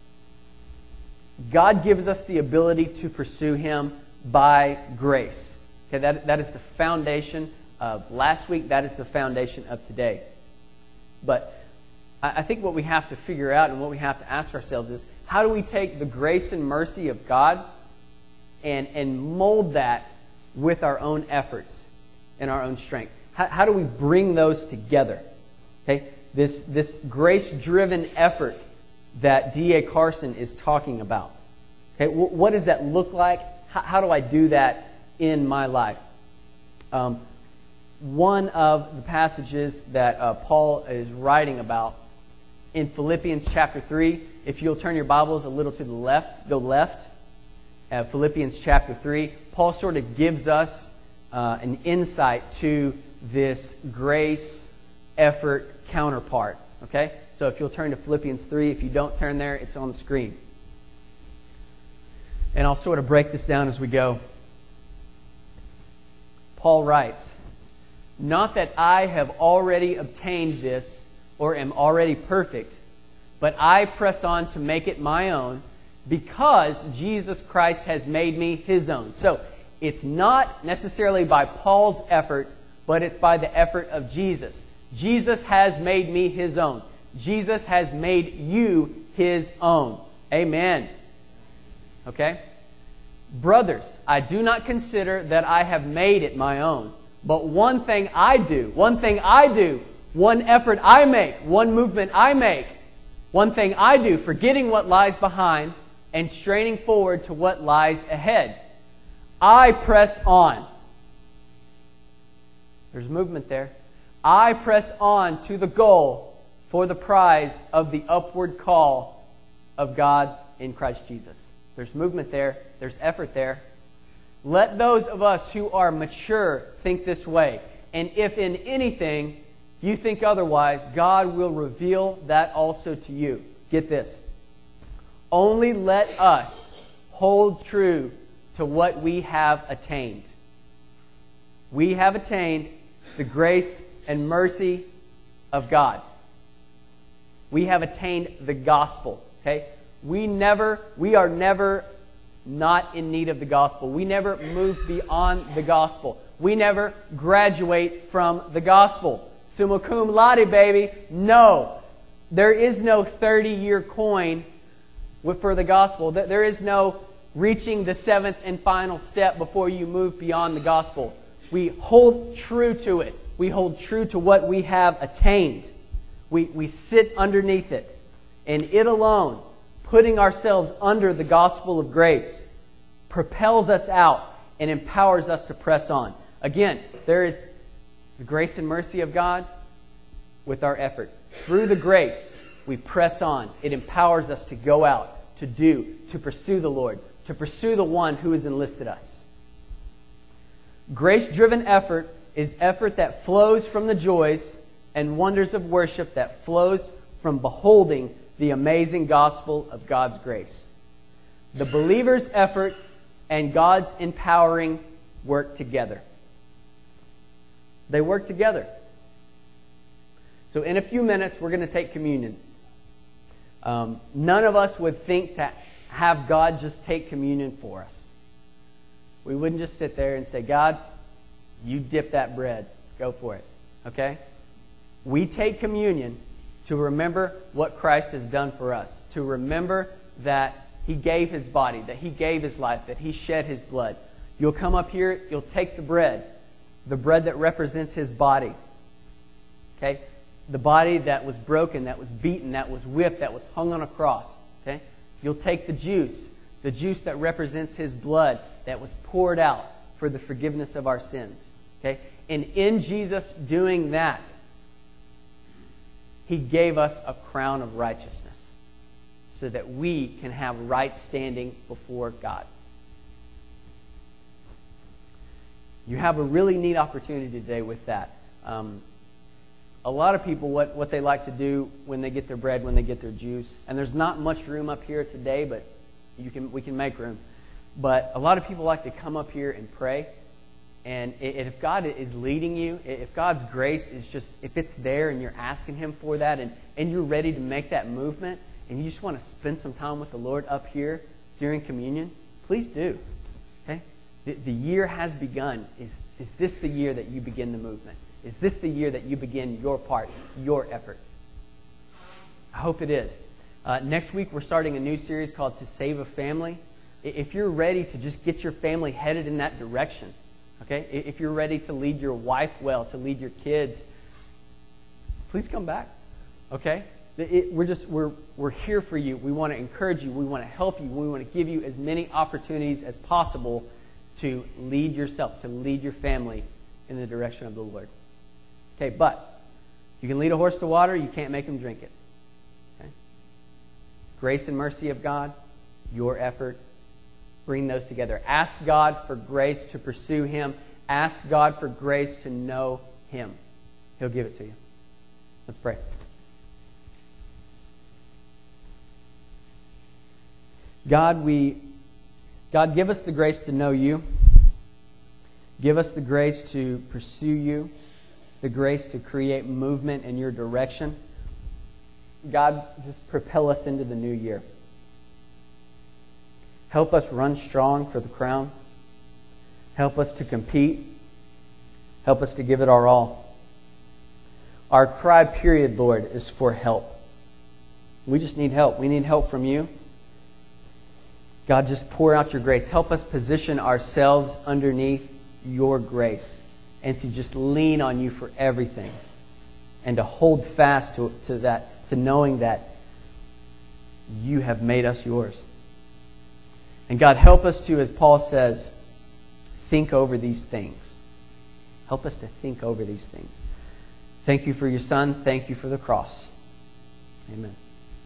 God gives us the ability to pursue Him by grace. Okay, that is the foundation of last week. That is the foundation of today. But I think what we have to figure out and what we have to ask ourselves is, how do we take the grace and mercy of God and mold that with our own efforts and our own strength? How do we bring those together? Okay, this grace-driven effort that D.A. Carson is talking about. Okay, what does that look like? How do I do that in my life? One of the passages that Paul is writing about in Philippians chapter 3, if you'll turn your Bibles a little to the left, go left. Philippians chapter 3, Paul sort of gives us an insight to this grace effort counterpart. Okay? So if you'll turn to Philippians 3, if you don't turn there, it's on the screen. And I'll sort of break this down as we go. Paul writes, "Not that I have already obtained this or am already perfect, but I press on to make it my own because Jesus Christ has made me His own." So it's not necessarily by Paul's effort, but it's by the effort of Jesus. Jesus has made me His own. Jesus has made you His own. Amen. Okay? "Brothers, I do not consider that I have made it my own, but one thing I do, one effort I make, one movement I make, one thing I do, forgetting what lies behind and straining forward to what lies ahead. I press on." There's movement there. "I press on to the goal for the prize of the upward call of God in Christ Jesus." There's movement there. There's effort there. "Let those of us who are mature think this way. And if in anything you think otherwise, God will reveal that also to you." Get this. "Only let us hold true to what we have attained." We have attained the grace and mercy of God. We have attained the gospel. Okay? We are never not in need of the gospel. We never move beyond the gospel. We never graduate from the gospel. Summa cum laude, baby. No. There is no 30-year coin for the gospel. There is no reaching the seventh and final step before you move beyond the gospel. We hold true to it. We hold true to what we have attained. We sit underneath it. And it alone, putting ourselves under the gospel of grace, propels us out and empowers us to press on. Again, there is the grace and mercy of God with our effort. Through the grace, we press on. It empowers us to go out, to do, to pursue the Lord, to pursue the one who has enlisted us. Grace-driven effort is effort that flows from the joys and wonders of worship that flows from beholding the amazing gospel of God's grace. The believer's effort and God's empowering work together. They work together. So in a few minutes, we're going to take communion. None of us would think to have God just take communion for us. We wouldn't just sit there and say, God, you dip that bread. Go for it. Okay? We take communion to remember what Christ has done for us. To remember that He gave His body, that He gave His life, that He shed His blood. You'll come up here, you'll take the bread that represents His body. Okay? The body that was broken, that was beaten, that was whipped, that was hung on a cross. Okay? You'll take the juice that represents His blood that was poured out for the forgiveness of our sins. Okay? And in Jesus doing that, He gave us a crown of righteousness so that we can have right standing before God. You have a really neat opportunity today with that. A lot of people, what they like to do when they get their bread, when they get their juice, and there's not much room up here today, but we can make room. But a lot of people like to come up here and pray. And if God is leading you, if God's grace is just, if it's there and you're asking Him for that and you're ready to make that movement and you just want to spend some time with the Lord up here during communion, please do. Okay? The year has begun. Is this the year that you begin the movement? Is this the year that you begin your part, your effort? I hope it is. Next week, we're starting a new series called To Save a Family. If you're ready to just get your family headed in that direction, okay? If you're ready to lead your wife well, to lead your kids, please come back, okay? We're here for you. We want to encourage you. We want to help you. We want to give you as many opportunities as possible to lead yourself, to lead your family in the direction of the Lord. Okay, but you can lead a horse to water, you can't make him drink it. Okay? Grace and mercy of God, your effort, bring those together. Ask God for grace to pursue Him. Ask God for grace to know Him. He'll give it to you. Let's pray. God, give us the grace to know You. Give us the grace to pursue You, the grace to create movement in Your direction. God, just propel us into the new year. Help us run strong for the crown. Help us to compete. Help us to give it our all. Our cry, period, Lord, is for help. We just need help. We need help from You. God, just pour out Your grace. Help us position ourselves underneath Your grace and to just lean on You for everything and to hold fast to that, to knowing that You have made us Yours. And God, help us to, as Paul says, think over these things. Help us to think over these things. Thank You for Your Son. Thank You for the cross. Amen.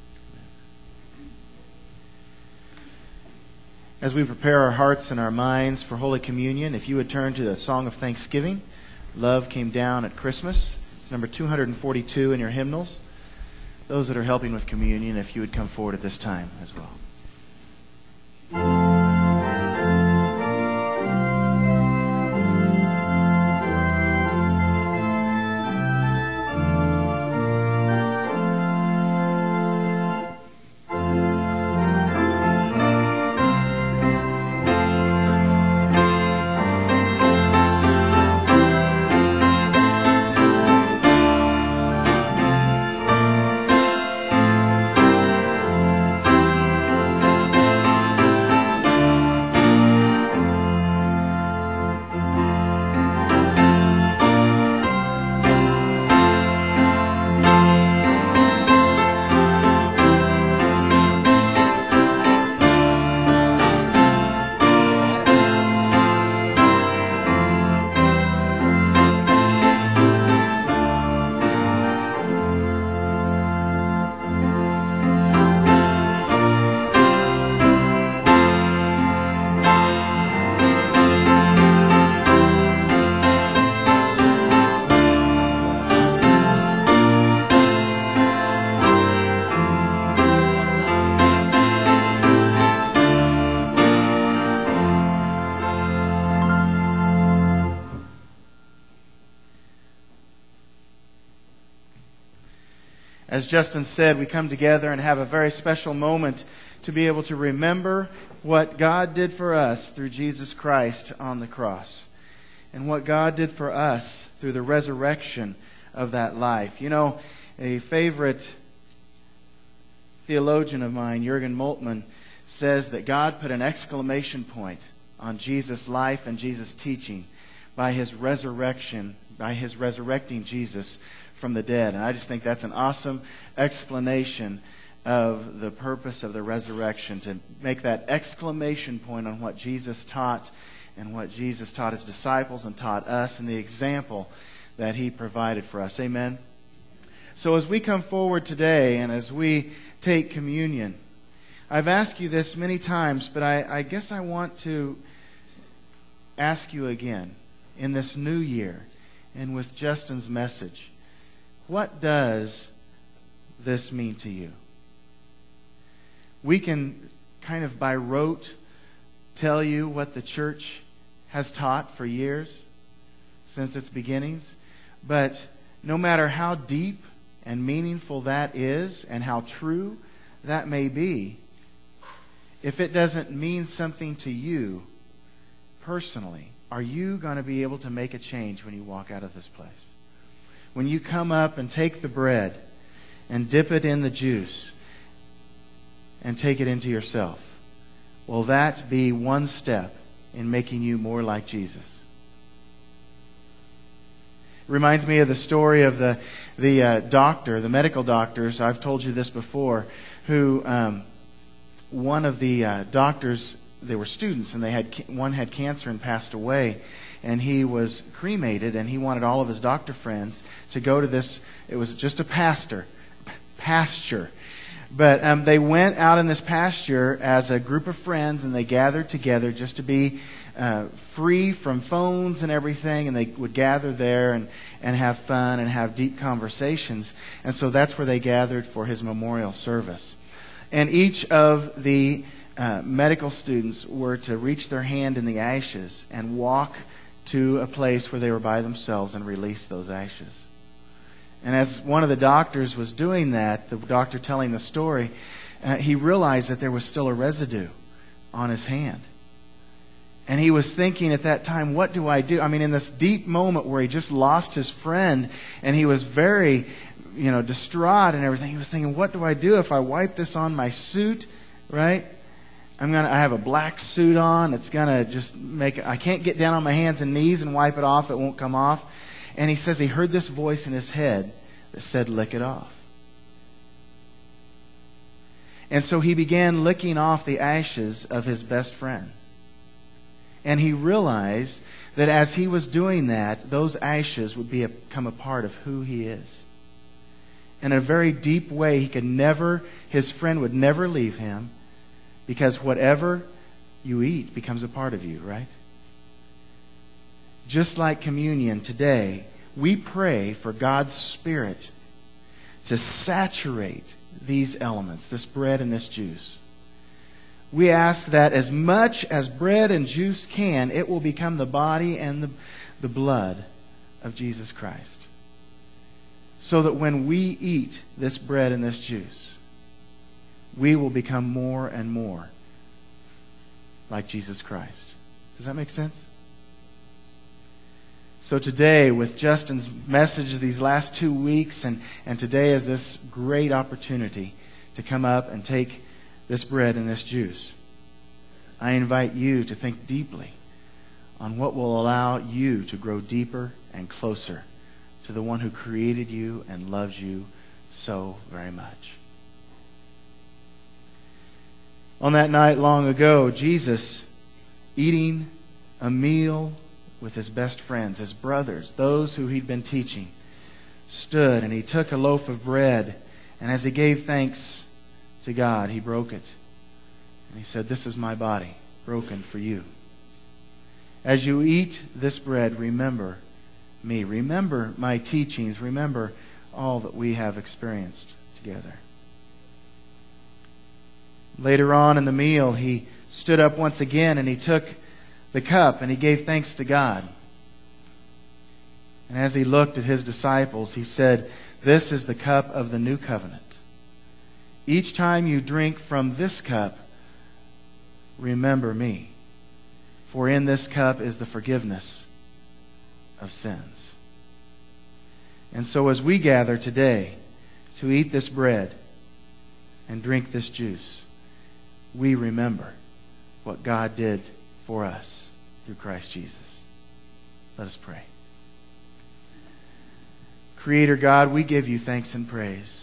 As we prepare our hearts and our minds for Holy Communion, if you would turn to the Song of Thanksgiving, Love Came Down at Christmas. It's number 242 in your hymnals. Those that are helping with communion, if you would come forward at this time as well. As Justin said, we come together and have a very special moment to be able to remember what God did for us through Jesus Christ on the cross, and what God did for us through the resurrection of that life. You know, a favorite theologian of mine, Jürgen Moltmann, says that God put an exclamation point on Jesus' life and Jesus' teaching by His resurrection, by His resurrecting Jesus from the dead. And I just think that's an awesome explanation of the purpose of the resurrection, to make that exclamation point on what Jesus taught and what Jesus taught His disciples and taught us, and the example that He provided for us. Amen? So as we come forward today and as we take communion, I've asked you this many times, but I guess I want to ask you again in this new year and with Justin's message. What does this mean to you? We can kind of by rote tell you what the church has taught for years, since its beginnings, but no matter how deep and meaningful that is and how true that may be, if it doesn't mean something to you personally, are you going to be able to make a change when you walk out of this place? When you come up and take the bread and dip it in the juice and take it into yourself, will that be one step in making you more like Jesus? It reminds me of the story of the doctor, the medical doctors. I've told you this before, who one of the doctors, they were students, and one had cancer and passed away, and he was cremated, and he wanted all of his doctor friends to go to this. It was just a pasture, but they went out in this pasture as a group of friends, and they gathered together just to be free from phones and everything, and they would gather there and have fun and have deep conversations. And so that's where they gathered for his memorial service. And each of the medical students were to reach their hand in the ashes and walk to a place where they were by themselves and release those ashes. And as one of the doctors was doing that, the doctor telling the story, he realized that there was still a residue on his hand. And he was thinking at that time, what do I do? I mean, in this deep moment where he just lost his friend and he was very, distraught and everything, he was thinking, what do I do if I wipe this on my suit, right? I have a black suit on. It's going to just I can't get down on my hands and knees and wipe it off. It won't come off. And he says he heard this voice in his head that said, lick it off. And so he began licking off the ashes of his best friend. And he realized that as he was doing that, those ashes would become a part of who he is. In a very deep way, his friend would never leave him, because whatever you eat becomes a part of you, right? Just like communion today, we pray for God's Spirit to saturate these elements, this bread and this juice. We ask that as much as bread and juice can, it will become the body and the blood of Jesus Christ. So that when we eat this bread and this juice, we will become more and more like Jesus Christ. Does that make sense? So today, with Justin's message these last 2 weeks, and today is this great opportunity to come up and take this bread and this juice, I invite you to think deeply on what will allow you to grow deeper and closer to the one who created you and loves you so very much. On that night long ago, Jesus, eating a meal with his best friends, his brothers, those who he'd been teaching, stood and he took a loaf of bread, and as he gave thanks to God, he broke it. And he said, "This is my body, broken for you. As you eat this bread, remember me. Remember my teachings. Remember all that we have experienced together." Later on in the meal, he stood up once again and he took the cup and he gave thanks to God. And as he looked at his disciples, he said, This is the cup of the new covenant. Each time you drink from this cup, remember me. For in this cup is the forgiveness of sins. And so as we gather today to eat this bread and drink this juice, we remember what God did for us through Christ Jesus. Let us pray. Creator God, we give you thanks and praise.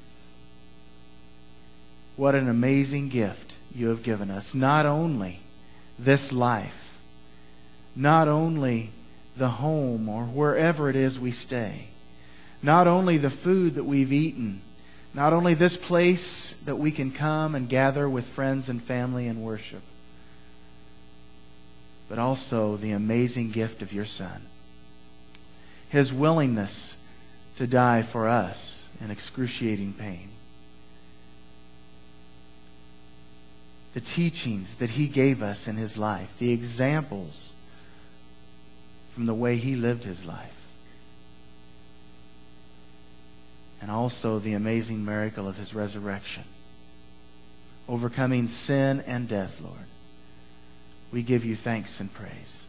What an amazing gift you have given us. Not only this life, not only the home or wherever it is we stay, not only the food that we've eaten, not only this place that we can come and gather with friends and family and worship, but also the amazing gift of your Son. His willingness to die for us in excruciating pain. The teachings that He gave us in His life, the examples from the way He lived His life. And also the amazing miracle of His resurrection, overcoming sin and death, Lord. We give you thanks and praise.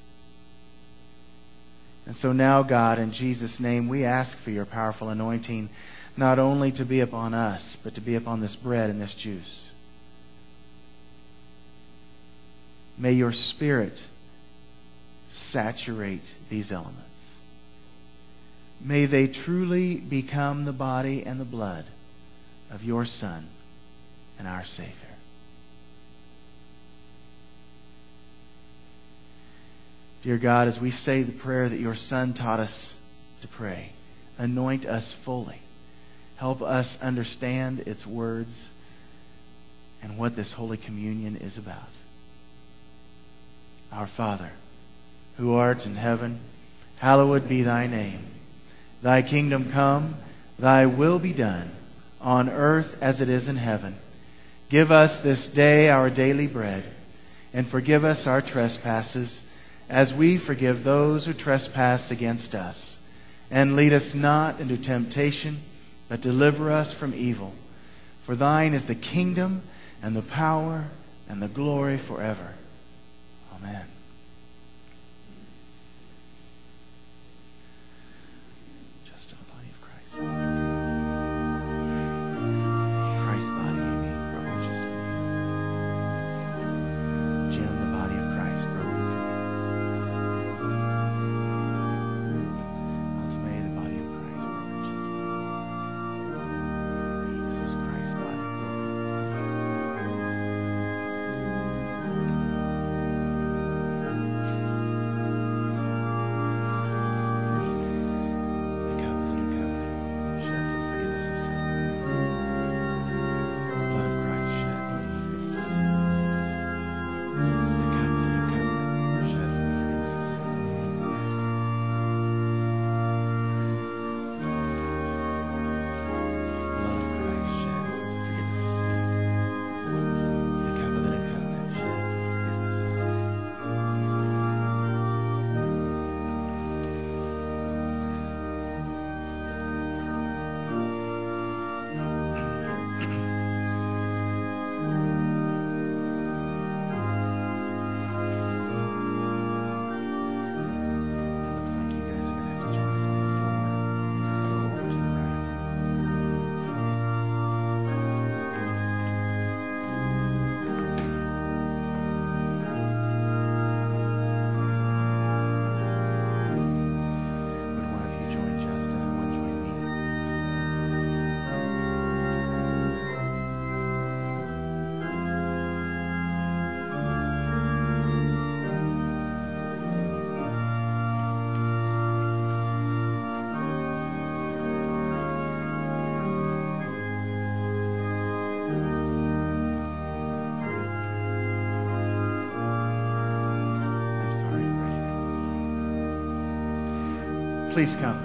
And so now, God, in Jesus' name, we ask for your powerful anointing, not only to be upon us, but to be upon this bread and this juice. May your Spirit saturate these elements. May they truly become the body and the blood of your Son and our Savior. Dear God, as we say the prayer that your Son taught us to pray, anoint us fully. Help us understand its words and what this Holy Communion is about. Our Father, who art in heaven, hallowed be thy name. Thy kingdom come, thy will be done, on earth as it is in heaven. Give us this day our daily bread, and forgive us our trespasses, as we forgive those who trespass against us. And lead us not into temptation, but deliver us from evil. For thine is the kingdom, and the power, and the glory forever. Amen. Just in the body of Christ. Christ's body, Amy, broken just for you. Jim, the body of Christ, broken for you. Ultimately, the body of Christ, broken just for you. This is Christ's body, broken for you. The cup of the new covenant, shed for the forgiveness of sin. The blood of Christ shed for the forgiveness of sin. The cup of the new covenant, shed for the forgiveness of sin. The blood of Christ shed for the forgiveness of sin. The cup of the new covenant shed for the forgiveness of sin. It looks like you guys are going to have to join us on the floor. Just go over to the right. Would one of you join Justin and one join me? I'm sorry for anything. Please come.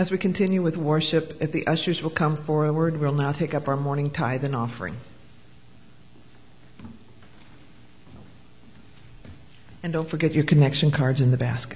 As we continue with worship, if the ushers will come forward, we'll now take up our morning tithe and offering. And don't forget your connection cards in the basket.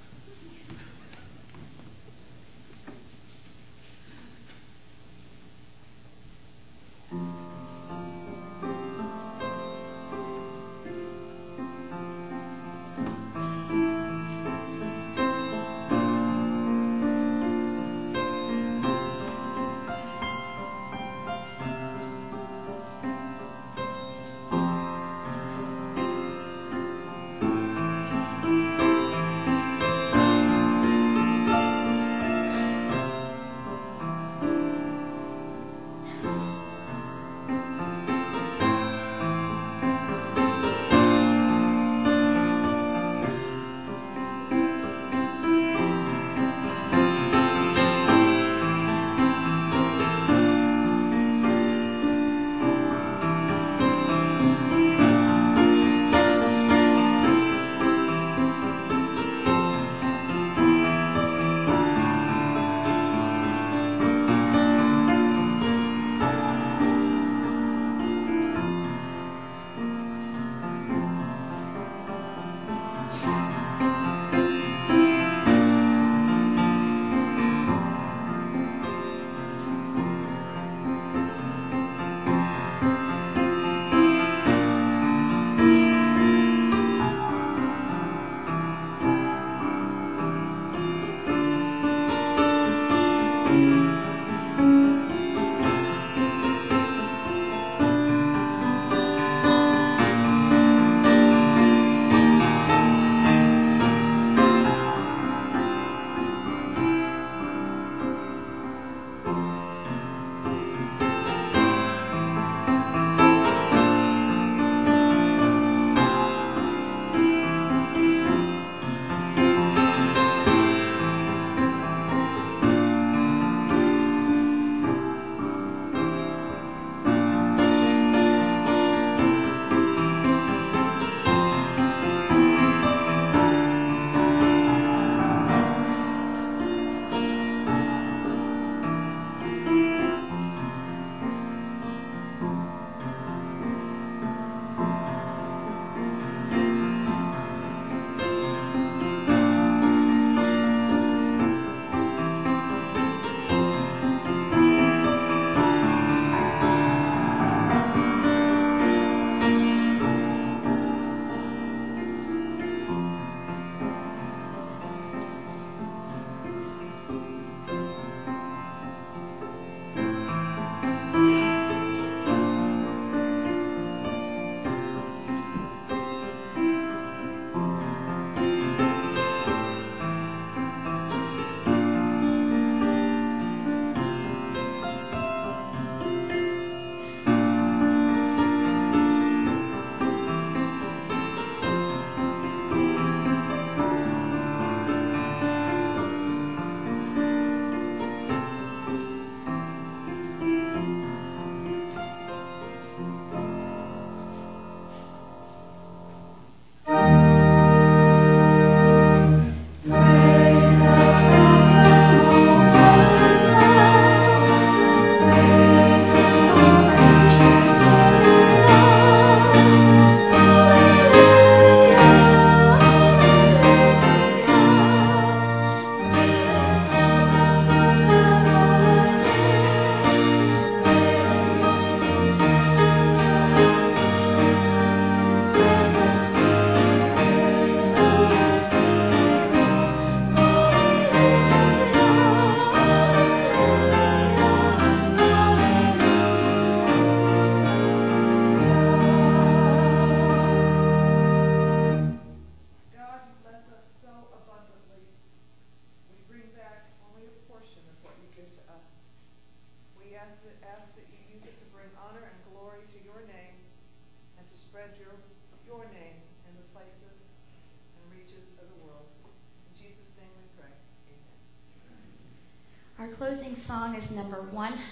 Our closing song is number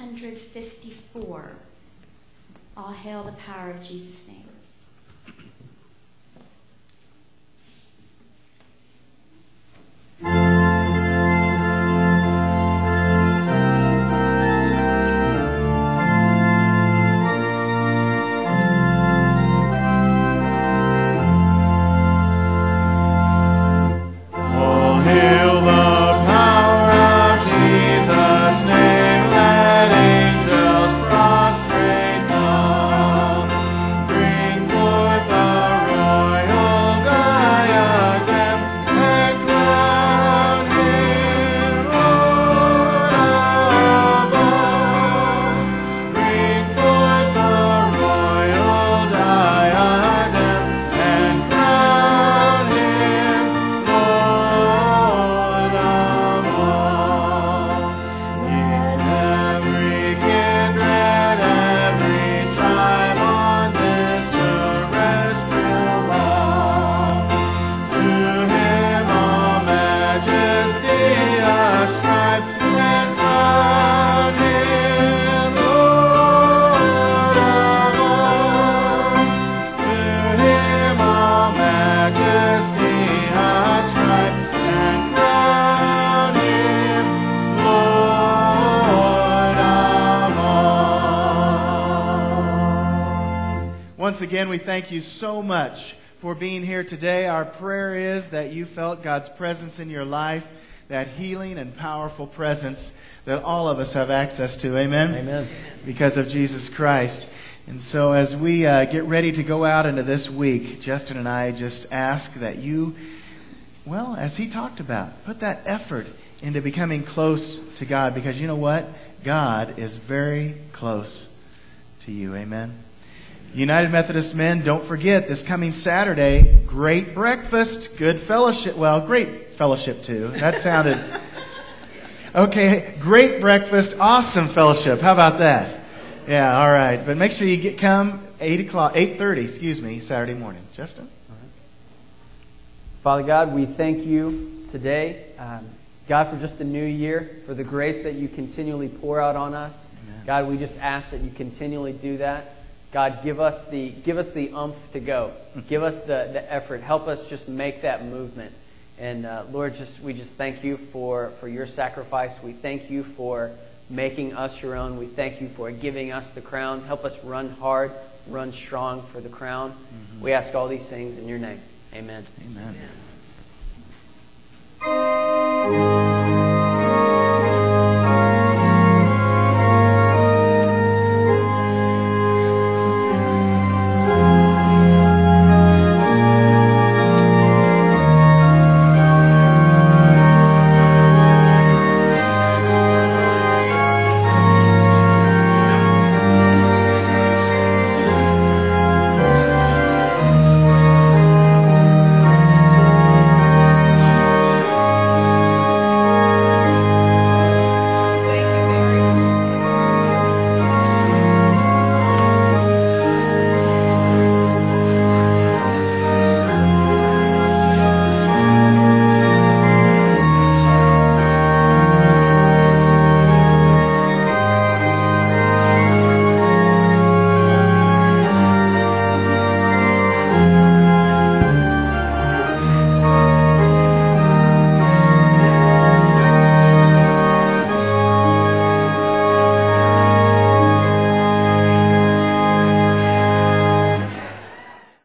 154. All hail the power of Jesus' name. Once again, we thank you so much for being here today. Our prayer is that you felt God's presence in your life, that healing and powerful presence that all of us have access to. Amen? Amen. Because of Jesus Christ. And so as we get ready to go out into this week, Justin and I just ask that you, well, as he talked about, put that effort into becoming close to God. Because you know what? God is very close to you. Amen? United Methodist Men, don't forget, this coming Saturday, great breakfast, good fellowship. Well, great fellowship too. That sounded... Okay, great breakfast, awesome fellowship. How about that? Yeah, all right. But make sure you come 8:30, Saturday morning. Justin? Father God, we thank you today, God, for just the new year, for the grace that you continually pour out on us. Amen. God, we just ask that you continually do that. God, give us the oomph to go. Give us the effort. Help us just make that movement. And Lord, we just thank you for your sacrifice. We thank you for making us your own. We thank you for giving us the crown. Help us run hard, run strong for the crown. We ask all these things in your name. Amen. Amen.